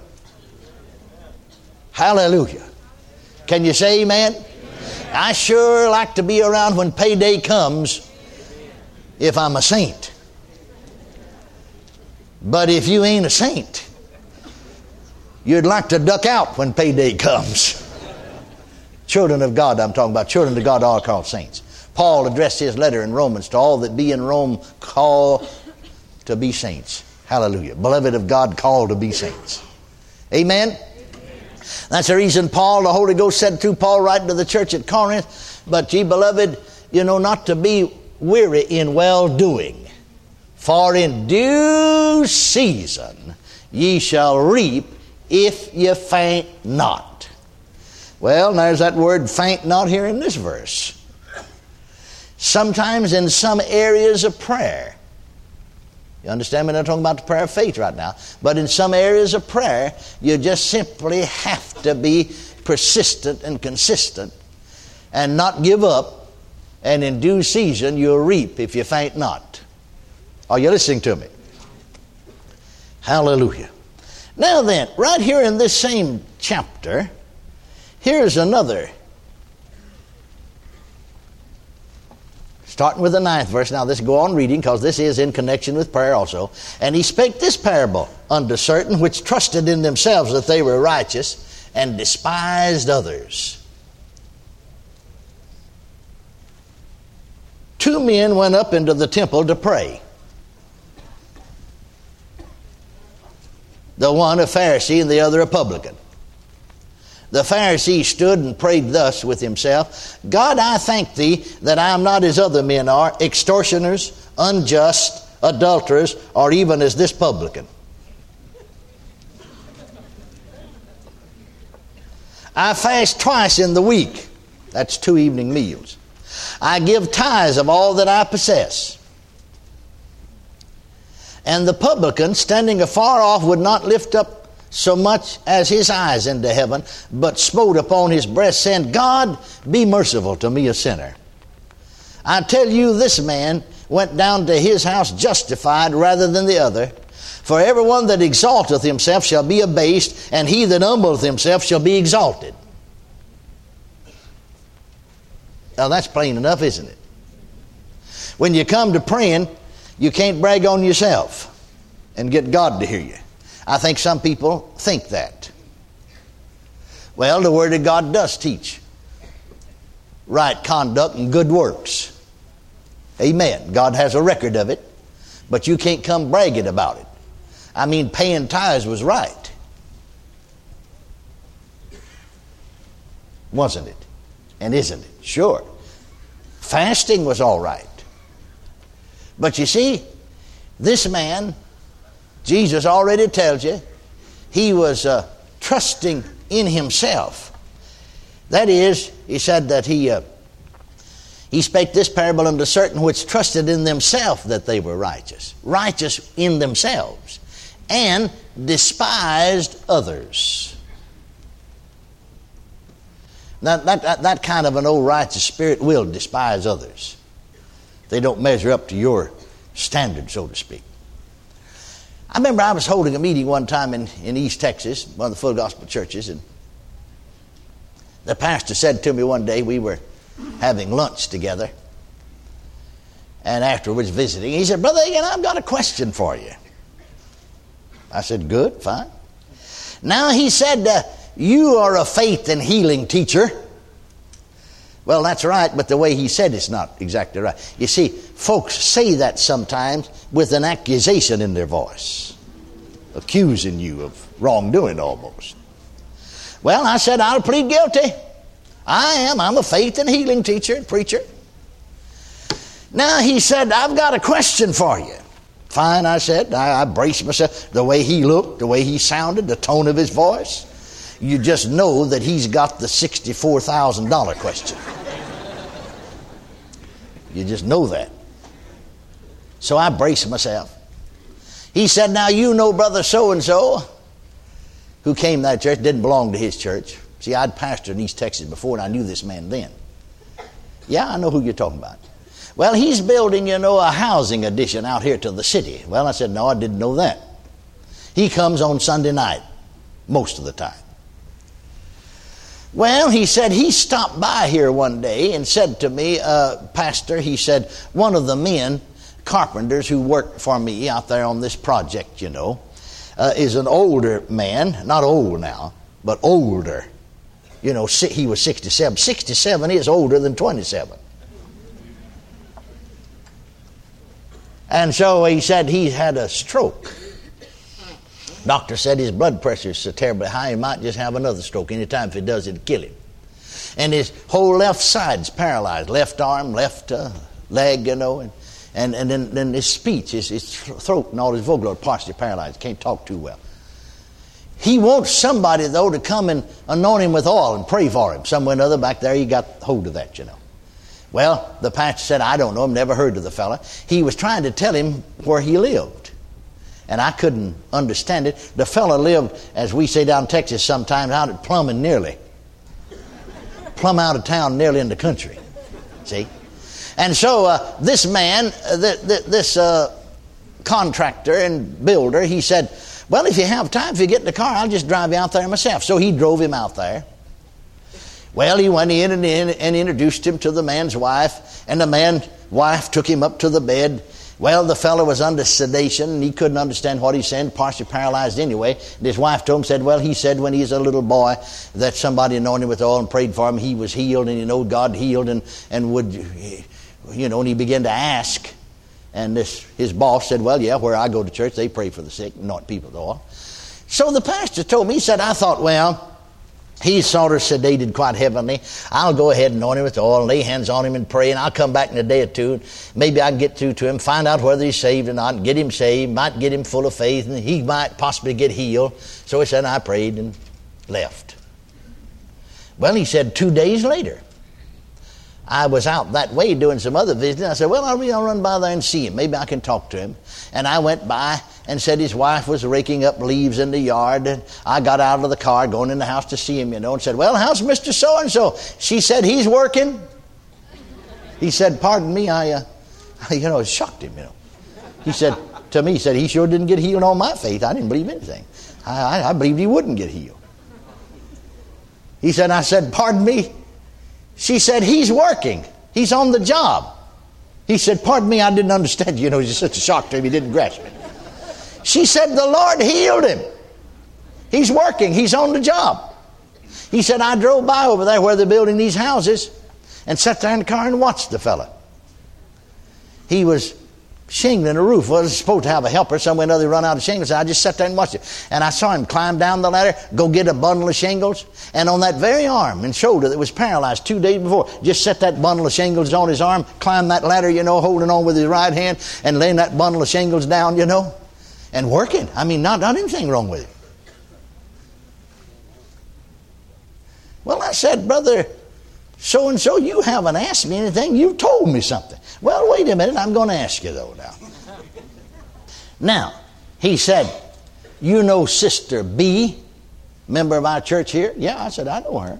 Hallelujah. Can you say amen? Amen? I sure like to be around when payday comes if I'm a saint. But if you ain't a saint, you'd like to duck out when payday comes. Children of God, I'm talking about. Children of God are called saints. Paul addressed his letter in Romans to all that be in Rome, called to be saints. Hallelujah. Beloved of God, called to be saints. Amen? Amen. That's the reason Paul, the Holy Ghost said through Paul writing to the church at Corinth, but ye beloved, you know, not to be weary in well-doing, for in due season ye shall reap if ye faint not. Well, there's that word faint not here in this verse. Sometimes in some areas of prayer, You understand me? I'm not talking about the prayer of faith right now. But in some areas of prayer, you just simply have to be persistent and consistent and not give up. And in due season, you'll reap if you faint not. Are you listening to me? Hallelujah. Now then, right here in this same chapter, here's another. Starting with the ninth verse. Now this go on reading because this is in connection with prayer also. And he spake this parable unto certain which trusted in themselves that they were righteous and despised others. Two men went up into the temple to pray. The one a Pharisee and the other a publican. The Pharisee stood and prayed thus with himself, God, I thank thee that I am not as other men are, extortioners, unjust, adulterers, or even as this publican. I fast twice in the week. That's two evening meals. I give tithes of all that I possess. And the publican, standing afar off, would not lift up so much as his eyes into heaven, but smote upon his breast, saying, God, be merciful to me, a sinner. I tell you, this man went down to his house justified rather than the other. For everyone that exalteth himself shall be abased, and he that humbleth himself shall be exalted. Now that's plain enough, isn't it? When you come to praying, you can't brag on yourself and get God to hear you. I think some people think that. Well, the Word of God does teach right conduct and good works. Amen. God has a record of it, but you can't come bragging about it. I mean, paying tithes was right. Wasn't it? And isn't it? Sure. Fasting was all right. But you see, this man, Jesus already tells you, he was uh, trusting in himself. That is, he said that he uh, he spake this parable unto certain which trusted in themselves that they were righteous. Righteous in themselves. And despised others. Now, that, that, that kind of an old righteous spirit will despise others. They don't measure up to your standard, so to speak. I remember I was holding a meeting one time in, in East Texas, one of the full gospel churches, and the pastor said to me one day, we were having lunch together, and afterwards visiting, he said, Brother Hagin, I've got a question for you. I said, good, fine. Now he said, uh, you are a faith and healing teacher. Well, that's right, but the way he said it's not exactly right. You see, folks say that sometimes with an accusation in their voice, accusing you of wrongdoing almost. Well, I said, I'll plead guilty. I am. I'm a faith and healing teacher and preacher. Now he said, I've got a question for you. Fine, I said. I, I braced myself. The way he looked, the way he sounded, the tone of his voice. You just know that he's got the sixty-four thousand dollars question. You just know that. So I braced myself. He said, now you know brother so-and-so who came to that church, didn't belong to his church. See, I'd pastored in East Texas before, and I knew this man then. Yeah, I know who you're talking about. Well, he's building, you know, a housing addition out here to the city. Well, I said, no, I didn't know that. He comes on Sunday night, most of the time. Well, he said he stopped by here one day and said to me, uh, Pastor, he said, one of the men, carpenters who work for me out there on this project, you know, uh, is an older man, not old now, but older. You know, he was sixty-seven. sixty-seven is older than twenty-seven. And so he said he had a stroke. Doctor said his blood pressure is so terribly high, he might just have another stroke. Anytime if it does, it'll kill him. And his whole left side's paralyzed. Left arm, left uh, leg, you know. And, and, and then, then his speech, his, his throat and all his vocal parts are paralyzed. Can't talk too well. He wants somebody, though, to come and anoint him with oil and pray for him. Somewhere or another back there, he got hold of that, you know. Well, the pastor said, I don't know him, never heard of the fella. He was trying to tell him where he lived. And I couldn't understand it. The fellow lived, as we say down in Texas sometimes, out at Plumbing nearly. Plumb out of town, nearly in the country. See? And so uh, this man, uh, th- th- this uh, contractor and builder, he said, well, if you have time, if you get in the car, I'll just drive you out there myself. So he drove him out there. Well, he went in and, in and introduced him to the man's wife, and the man's wife took him up to the bed. Well, the fellow was under sedation, and he couldn't understand what he's saying, partially paralyzed anyway. And his wife told him, said, well, he said when he was a little boy that somebody anointed him with oil and prayed for him, he was healed, and you know God healed, and, and would, you know, and he began to ask. And this his boss said, well, yeah, where I go to church, they pray for the sick, anoint people with oil. So the pastor told me, he said, I thought, well, he's sort of sedated quite heavily. I'll go ahead and anoint him with oil and lay hands on him and pray, and I'll come back in a day or two. Maybe I can get through to him, find out whether he's saved or not, and get him saved, might get him full of faith, and he might possibly get healed. So he said, I prayed and left. Well, he said, two days later, I was out that way doing some other visiting. I said, well, I'll, I'll run by there and see him. Maybe I can talk to him. And I went by and said his wife was raking up leaves in the yard. And I got out of the car, going in the house to see him, you know, and said, well, how's Mister So-and-so? She said, he's working. He said, pardon me, I, uh, you know, it shocked him, you know. He said to me, he said, he sure didn't get healed on my faith. I didn't believe anything. I, I, I believed he wouldn't get healed. He said, I said, pardon me. She said, he's working. He's on the job. He said, pardon me, I didn't understand. You know, it was such a shock to him, he didn't grasp it. She said, the Lord healed him. He's working. He's on the job. He said, I drove by over there where they're building these houses and sat there in the car and watched the fella. He was shingling a roof. Well, was supposed to have a helper. Somewhere or another run out of shingles. I just sat there and watched it. And I saw him climb down the ladder, go get a bundle of shingles. And on that very arm and shoulder that was paralyzed two days before, just set that bundle of shingles on his arm, climb that ladder, you know, holding on with his right hand and laying that bundle of shingles down, you know, and working. I mean, not, not anything wrong with it. Well, I said, brother, so-and-so, you haven't asked me anything. You've told me something. Well, wait a minute. I'm going to ask you, though, now. Now, he said, you know Sister B, member of our church here? Yeah, I said, I know her.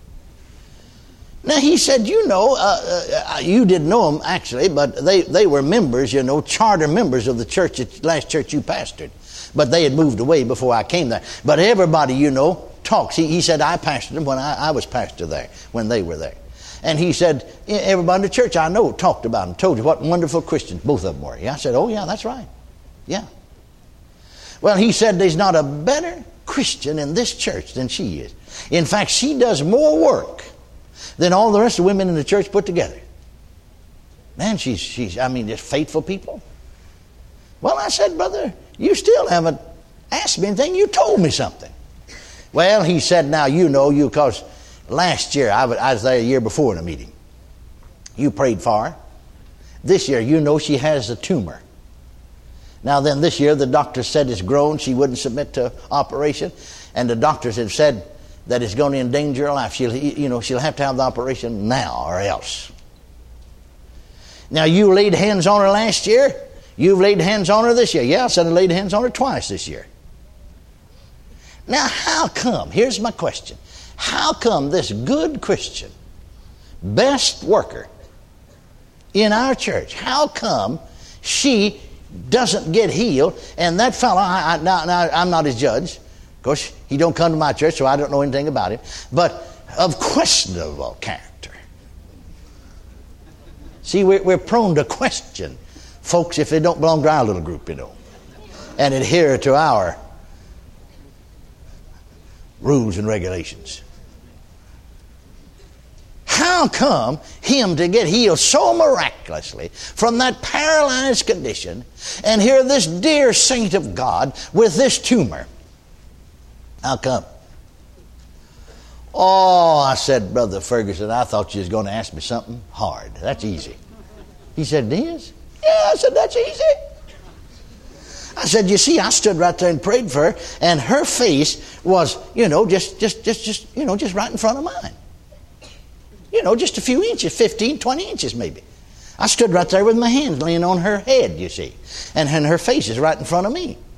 Now, he said, you know, uh, uh, you didn't know them, actually, but they, they were members, you know, charter members of the church, at last church you pastored. But they had moved away before I came there. But everybody, you know, talks. He, he said, I pastored them when I, I was pastor there, when they were there. And he said, everybody in the church I know talked about them, told you what wonderful Christians both of them were. I said, oh, yeah, that's right. Yeah. Well, he said, there's not a better Christian in this church than she is. In fact, she does more work than all the rest of the women in the church put together. Man, she's, she's I mean, just faithful people. Well, I said, brother, you still haven't asked me anything. You told me something. Well, he said, now, you know, you, because last year, I was there a year before in a meeting. You prayed for her. This year, you know she has a tumor. Now then, this year, the doctor said it's grown. She wouldn't submit to operation. And the doctors have said that it's going to endanger her life. She'll, you know, she'll have to have the operation now or else. Now, you laid hands on her last year. You've laid hands on her this year. Yeah, I said I laid hands on her twice this year. Now, how come? Here's my question. How come this good Christian, best worker in our church, how come she doesn't get healed, and that fellow, I, I, now, now, I'm not his judge. Of course, he don't come to my church, so I don't know anything about him, but of questionable character. See, we're, we're prone to question folks if they don't belong to our little group, you know, and adhere to our rules and regulations. How come him to get healed so miraculously from that paralyzed condition, and here this dear saint of God with this tumor? How come? Oh, I said, Brother Ferguson, I thought you was going to ask me something hard. That's easy. He said, it is? Yeah, I said, that's easy. I said, you see, I stood right there and prayed for her, and her face was, you know, just, just, just, just, you know, just right in front of mine. You know, just a few inches, fifteen, twenty inches maybe. I stood right there with my hands laying on her head, you see. And, and her face is right in front of me.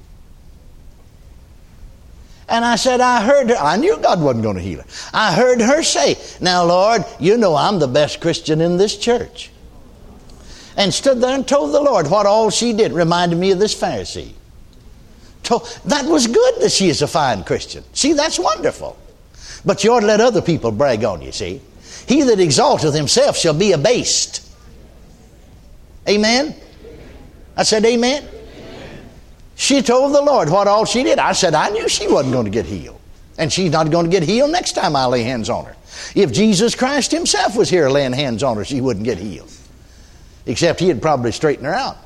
And I said, I heard her. I knew God wasn't going to heal her. I heard her say, now, Lord, you know I'm the best Christian in this church. And stood there and told the Lord what all she did. Reminded me of this Pharisee. Told, that was good that she is a fine Christian. See, that's wonderful. But you ought to let other people brag on you, see. He that exalteth himself shall be abased. Amen? I said amen. She told the Lord what all she did. I said, I knew she wasn't going to get healed. And she's not going to get healed next time I lay hands on her. If Jesus Christ himself was here laying hands on her, she wouldn't get healed. Except he'd probably straighten her out.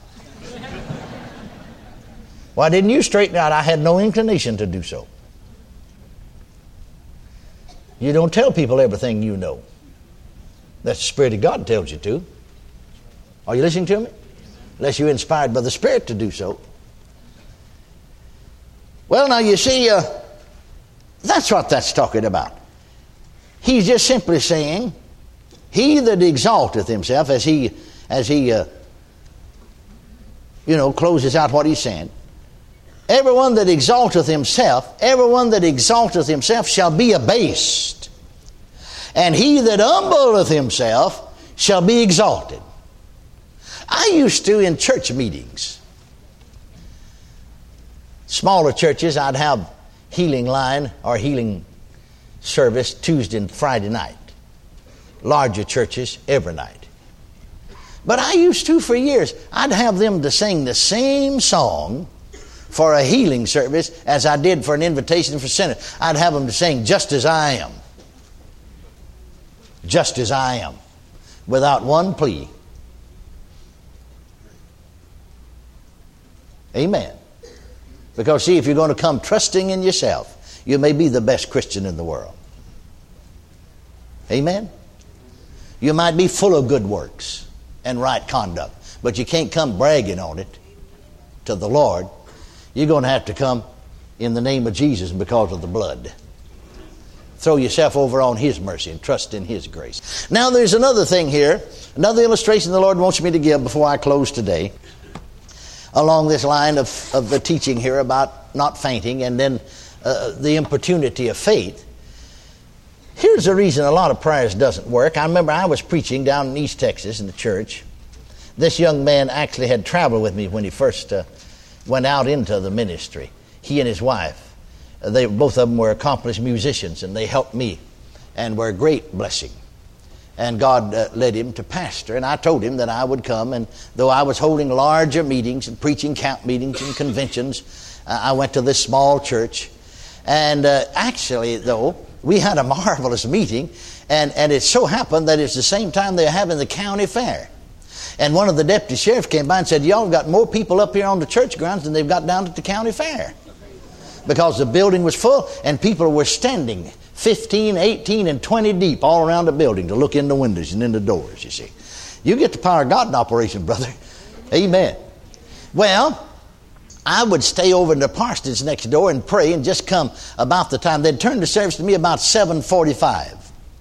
Why didn't you straighten her out? I had no inclination to do so. You don't tell people everything you know. That's the Spirit of God tells you to. Are you listening to me? Unless you're inspired by the Spirit to do so. Well, now you see, uh, that's what that's talking about. He's just simply saying, he that exalteth himself, as he, as he, uh, you know, closes out what he's saying, everyone that exalteth himself, everyone that exalteth himself shall be abased, and he that humbleth himself shall be exalted. I used to, in church meetings, smaller churches, I'd have healing line or healing service Tuesday and Friday night. Larger churches, every night. But I used to, for years, I'd have them to sing the same song for a healing service as I did for an invitation for sinners. I'd have them to sing, just as I am. Just as I am. Without one plea. Amen. Because see, if you're going to come trusting in yourself, you may be the best Christian in the world. Amen. You might be full of good works and right conduct, but you can't come bragging on it to the Lord. You're going to have to come in the name of Jesus and because of the blood. Throw yourself over on His mercy and trust in His grace. Now there's another thing here, another illustration the Lord wants me to give before I close today, along this line of, of the teaching here about not fainting and then uh, the importunity of faith. Here's the reason a lot of prayers doesn't work. I remember I was preaching down in East Texas in the church. This young man actually had traveled with me when he first uh, went out into the ministry. He and his wife. Uh, they both of them were accomplished musicians, and they helped me and were a great blessing. And God uh, led him to pastor, and I told him that I would come, and though I was holding larger meetings and preaching camp meetings and conventions, uh, I went to this small church. And uh, actually, though, we had a marvelous meeting, and, and it so happened that it's the same time they were having the county fair. And one of the deputy sheriffs came by and said, y'all got more people up here on the church grounds than they've got down at the county fair. Because the building was full, and people were standing fifteen, eighteen, and twenty deep all around the building to look in the windows and in the doors, you see. You get the power of God in operation, brother. Amen. Well, I would stay over in the parsonage next door and pray and just come about the time. They'd turn the service to me about seven forty-five.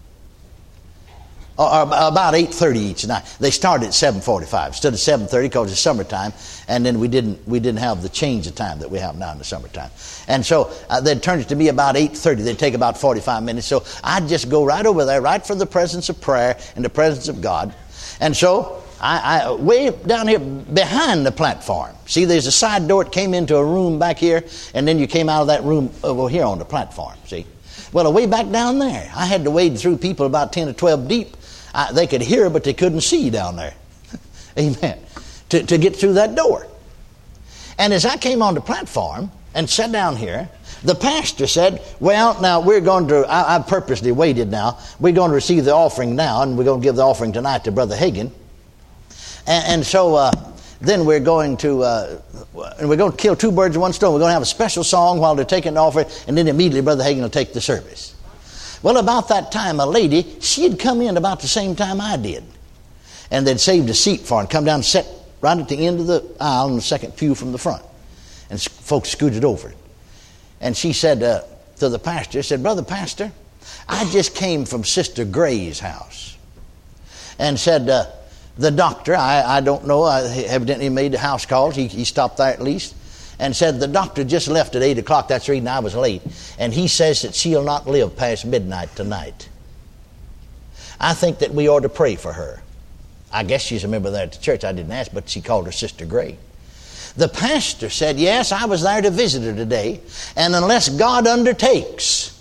Or, or about eight thirty each night. They started at seven forty-five instead of seven thirty because it's summertime, and then we didn't we didn't have the change of time that we have now in the summertime. And so uh, they'd turn it to me about eight thirty. They'd take about forty-five minutes. So I'd just go right over there, right for the presence of prayer and the presence of God. And so I, I way down here behind the platform. See, there's a side door that came into a room back here, and then you came out of that room over here on the platform, see. Well, way back down there, I had to wade through people about ten or twelve deep. I, they could hear, but they couldn't see down there. Amen. To, to get through that door. And as I came on the platform and sat down here, the pastor said, well, now we're going to, I, I've purposely waited now. We're going to receive the offering now, and we're going to give the offering tonight to Brother Hagin. And, and so uh, then we're going to, uh, and we're going to kill two birds with one stone. We're going to have a special song while they're taking the offering, and then immediately Brother Hagin will take the service. Well, about that time, a lady, she'd come in about the same time I did. And they'd saved a seat for her and come down and sit right at the end of the aisle in the second pew from the front. And folks scooted over it. And she said uh, to the pastor, said, Brother Pastor, I just came from Sister Gray's house. And said, uh, the doctor, I, I don't know, I evidently made the house calls. He, he stopped there at least. and said, the doctor just left at eight o'clock. That's the reason I was late. And he says that she'll not live past midnight tonight. I think that we ought to pray for her. I guess she's a member there at the church. I didn't ask, but she called her Sister Gray. The pastor said, yes, I was there to visit her today, and unless God undertakes.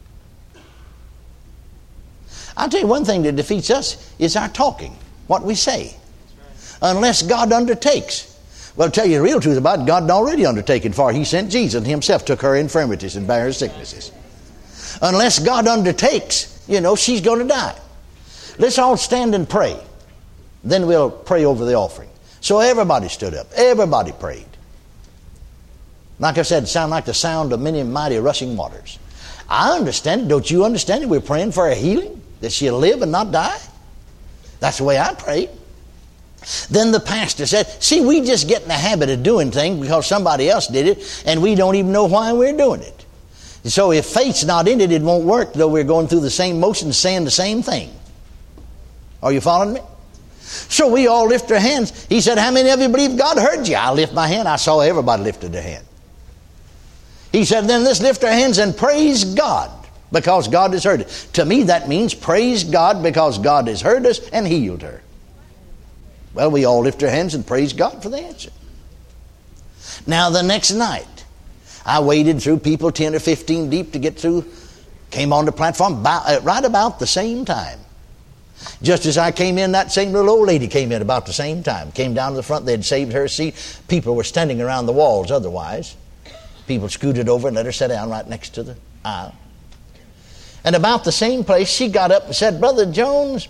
I'll tell you one thing that defeats us is our talking, what we say. Unless God undertakes. Well, I'll tell you the real truth about it, God had already undertaken for her. He sent Jesus and himself took her infirmities and bare her sicknesses. Unless God undertakes, you know, she's going to die. Let's all stand and pray. Then we'll pray over the offering. So everybody stood up. Everybody prayed. Like I said, it sounded like the sound of many mighty rushing waters. I understand it. Don't you understand it? We're praying for a healing, that she'll live and not die. That's the way I prayed. Then the pastor said, see, we just get in the habit of doing things because somebody else did it, and we don't even know why we're doing it. So if faith's not in it, it won't work, though we're going through the same motions, saying the same thing. Are you following me? So we all lift our hands. He said, how many of you believe God heard you? I lift my hand. I saw everybody lifted their hand. He said, then let's lift our hands and praise God because God has heard it. To me, that means praise God because God has heard us and healed her. Well, we all lift our hands and praise God for the answer. Now, the next night, I waded through people ten or fifteen deep to get through, came on the platform right about the same time. Just as I came in, that same little old lady came in about the same time. Came down to the front. They had saved her seat. People were standing around the walls otherwise. People scooted over and let her sit down right next to the aisle. And about the same place, she got up and said, Brother Jones,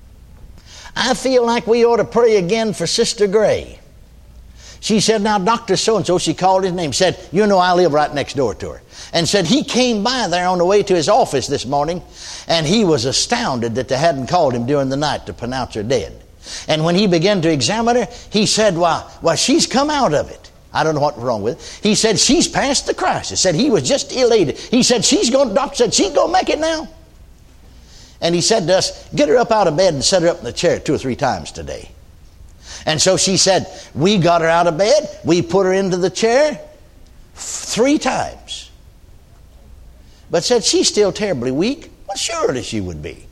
I feel like we ought to pray again for Sister Gray. She said, now, Doctor So-and-so, she called his name, said, you know, I live right next door to her. And said he came by there on the way to his office this morning, and he was astounded that they hadn't called him during the night to pronounce her dead. And when he began to examine her, he said, well, well, she's come out of it. I don't know what's wrong with it. He said, she's past the crisis. Said he was just elated. He said, she's going, doctor said, she's going to make it now. And he said to us, get her up out of bed and set her up in the chair two or three times today. And so she said, we got her out of bed. We put her into the chair three times. But said she's still terribly weak. Well, surely she would be.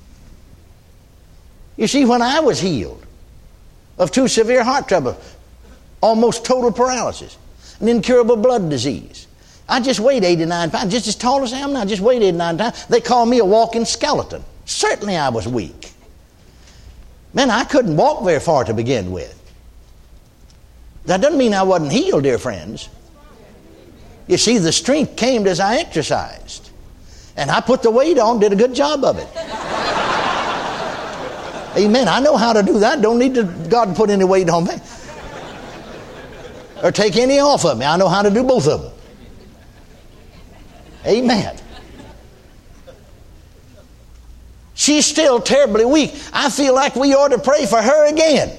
You see, when I was healed of two severe heart trouble, almost total paralysis, an incurable blood disease, I just weighed eighty-nine pounds, just as tall as I am now, just weighed eighty-nine pounds. They called me a walking skeleton. Certainly I was weak. Man, I couldn't walk very far to begin with. That doesn't mean I wasn't healed, dear friends. You see, the strength came as I exercised. And I put the weight on, did a good job of it. Amen. I know how to do that. Don't need to, God to put any weight on me. Or take any off of me. I know how to do both of them. Amen. She's still terribly weak. I feel like we ought to pray for her again.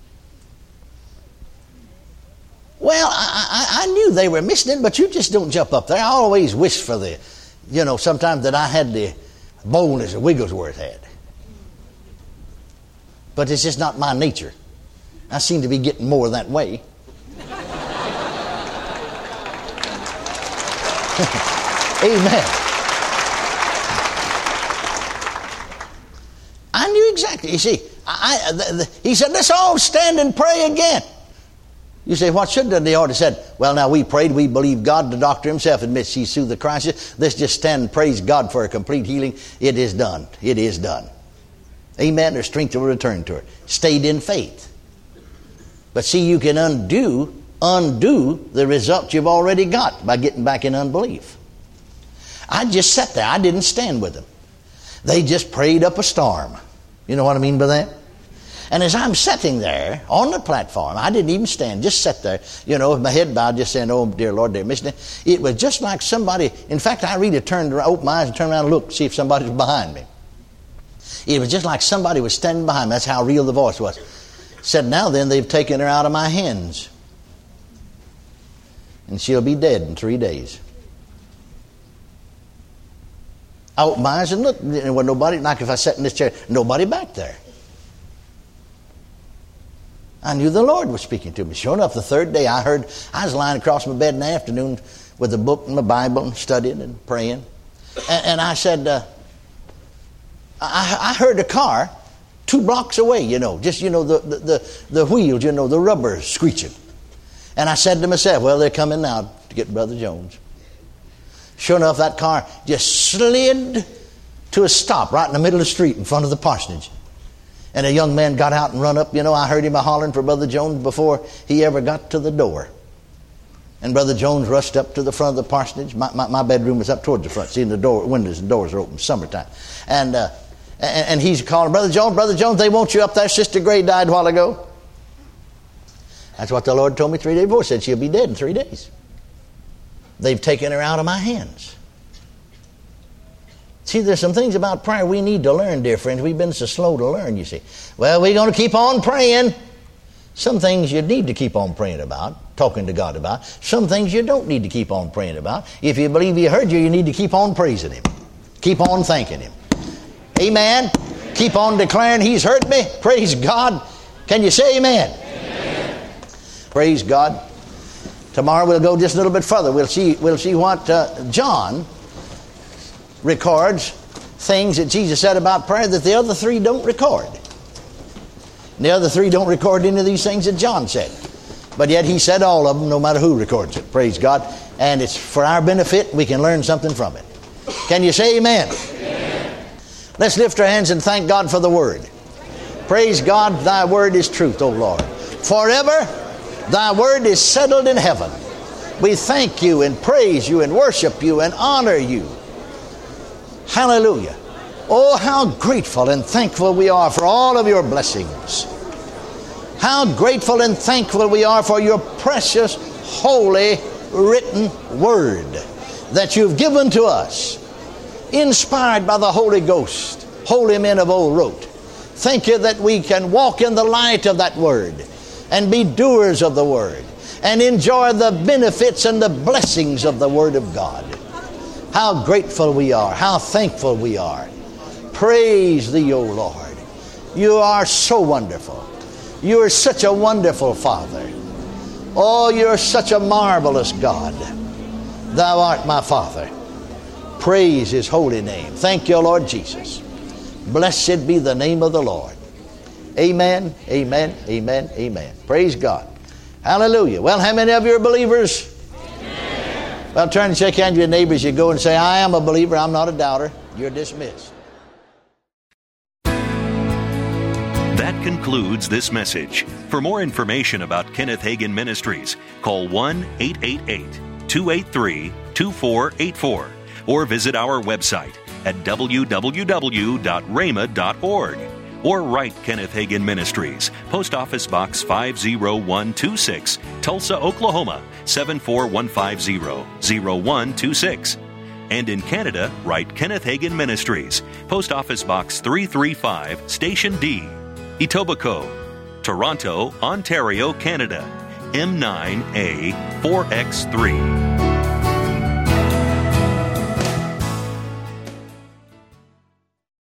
Well, I, I, I knew they were missing it, but you just don't jump up there. I always wish for the, you know, sometimes that I had the boldness that Wigglesworth had. But it's just not my nature. I seem to be getting more that way. Amen. I knew exactly. You see, I, I, the, the, he said, let's all stand and pray again. You say, what should they? They ought to said, well, now we prayed, we believe God. The doctor himself admits she's through the crisis. Let's just stand and praise God for a complete healing. It is done. It is done. Amen. Her strength will return to her. Stayed in faith. But see, you can undo, undo the result you've already got by getting back in unbelief. I just sat there. I didn't stand with them. They just prayed up a storm. You know what I mean by that? And as I'm sitting there on the platform, I didn't even stand, just sat there, you know, with my head bowed, just saying, oh, dear Lord, dear Mister It was just like somebody, in fact, I really turned around, opened my eyes and turned around and looked to see if somebody was behind me. It was just like somebody was standing behind me. That's how real the voice was. Said, now then, they've taken her out of my hands. And she'll be dead in three days. I opened my eyes and looked. There was nobody, like if I sat in this chair, nobody back there. I knew the Lord was speaking to me. Sure enough, the third day I heard, I was lying across my bed in the afternoon with a book and my Bible and studying and praying. And, and I said, uh, I, I heard a car two blocks away, you know, just, you know, the, the, the, the wheels, you know, the rubber screeching. And I said to myself, well, they're coming now to get Brother Jones. Sure enough, that car just slid to a stop right in the middle of the street in front of the parsonage. And a young man got out and run up. You know, I heard him hollering for Brother Jones before he ever got to the door. And Brother Jones rushed up to the front of the parsonage. My, my, my bedroom was up towards the front. See, the door, windows and doors are open, summertime. And, uh, and, and he's calling, Brother Jones, Brother Jones, they want you up there. Sister Gray died a while ago. That's what the Lord told me three days before. He said she'll be dead in three days. They've taken her out of my hands. See, there's some things about prayer we need to learn, dear friends. We've been so slow to learn, you see. Well, we're going to keep on praying. Some things you need to keep on praying about, talking to God about. Some things you don't need to keep on praying about. If you believe He heard you, you need to keep on praising Him. Keep on thanking Him. Amen. Keep on declaring He's heard me. Praise God. Can you say amen? Amen. Praise God. Tomorrow we'll go just a little bit further. We'll see, we'll see what uh, John records, things that Jesus said about prayer that the other three don't record. And the other three don't record any of these things that John said. But yet he said all of them, no matter who records it. Praise God. And it's for our benefit. We can learn something from it. Can you say amen? Amen. Let's lift our hands and thank God for the Word. Praise God, Thy Word is truth, O Lord. Forever, Thy Word is settled in heaven. We thank You and praise You and worship You and honor You. Hallelujah. Oh, how grateful and thankful we are for all of Your blessings. How grateful and thankful we are for Your precious, holy, written Word that You've given to us, inspired by the Holy Ghost. Holy men of old wrote. Thank You that we can walk in the light of that Word and be doers of the Word and enjoy the benefits and the blessings of the Word of God. How grateful we are. How thankful we are. Praise Thee, O Lord. You are so wonderful. You are such a wonderful Father. Oh, you're such a marvelous God. Thou art my Father. Praise His holy name. Thank You, Lord Jesus. Blessed be the name of the Lord. Amen, amen, amen, amen. Praise God. Hallelujah. Well, how many of you are believers? Amen. Well, turn and shake hands with your neighbors. You go and say, I am a believer. I'm not a doubter. You're dismissed. That concludes this message. For more information about Kenneth Hagin Ministries, call one eight eight eight, two eight three, two four eight four or visit our website at w w w dot rhema dot org. Or write Kenneth Hagin Ministries, Post Office Box five oh one two six, Tulsa, Oklahoma seven four one five zero, zero one two six. And in Canada, write Kenneth Hagin Ministries, Post Office Box three three five, Station D, Etobicoke, Toronto, Ontario, Canada, M nine A four X three.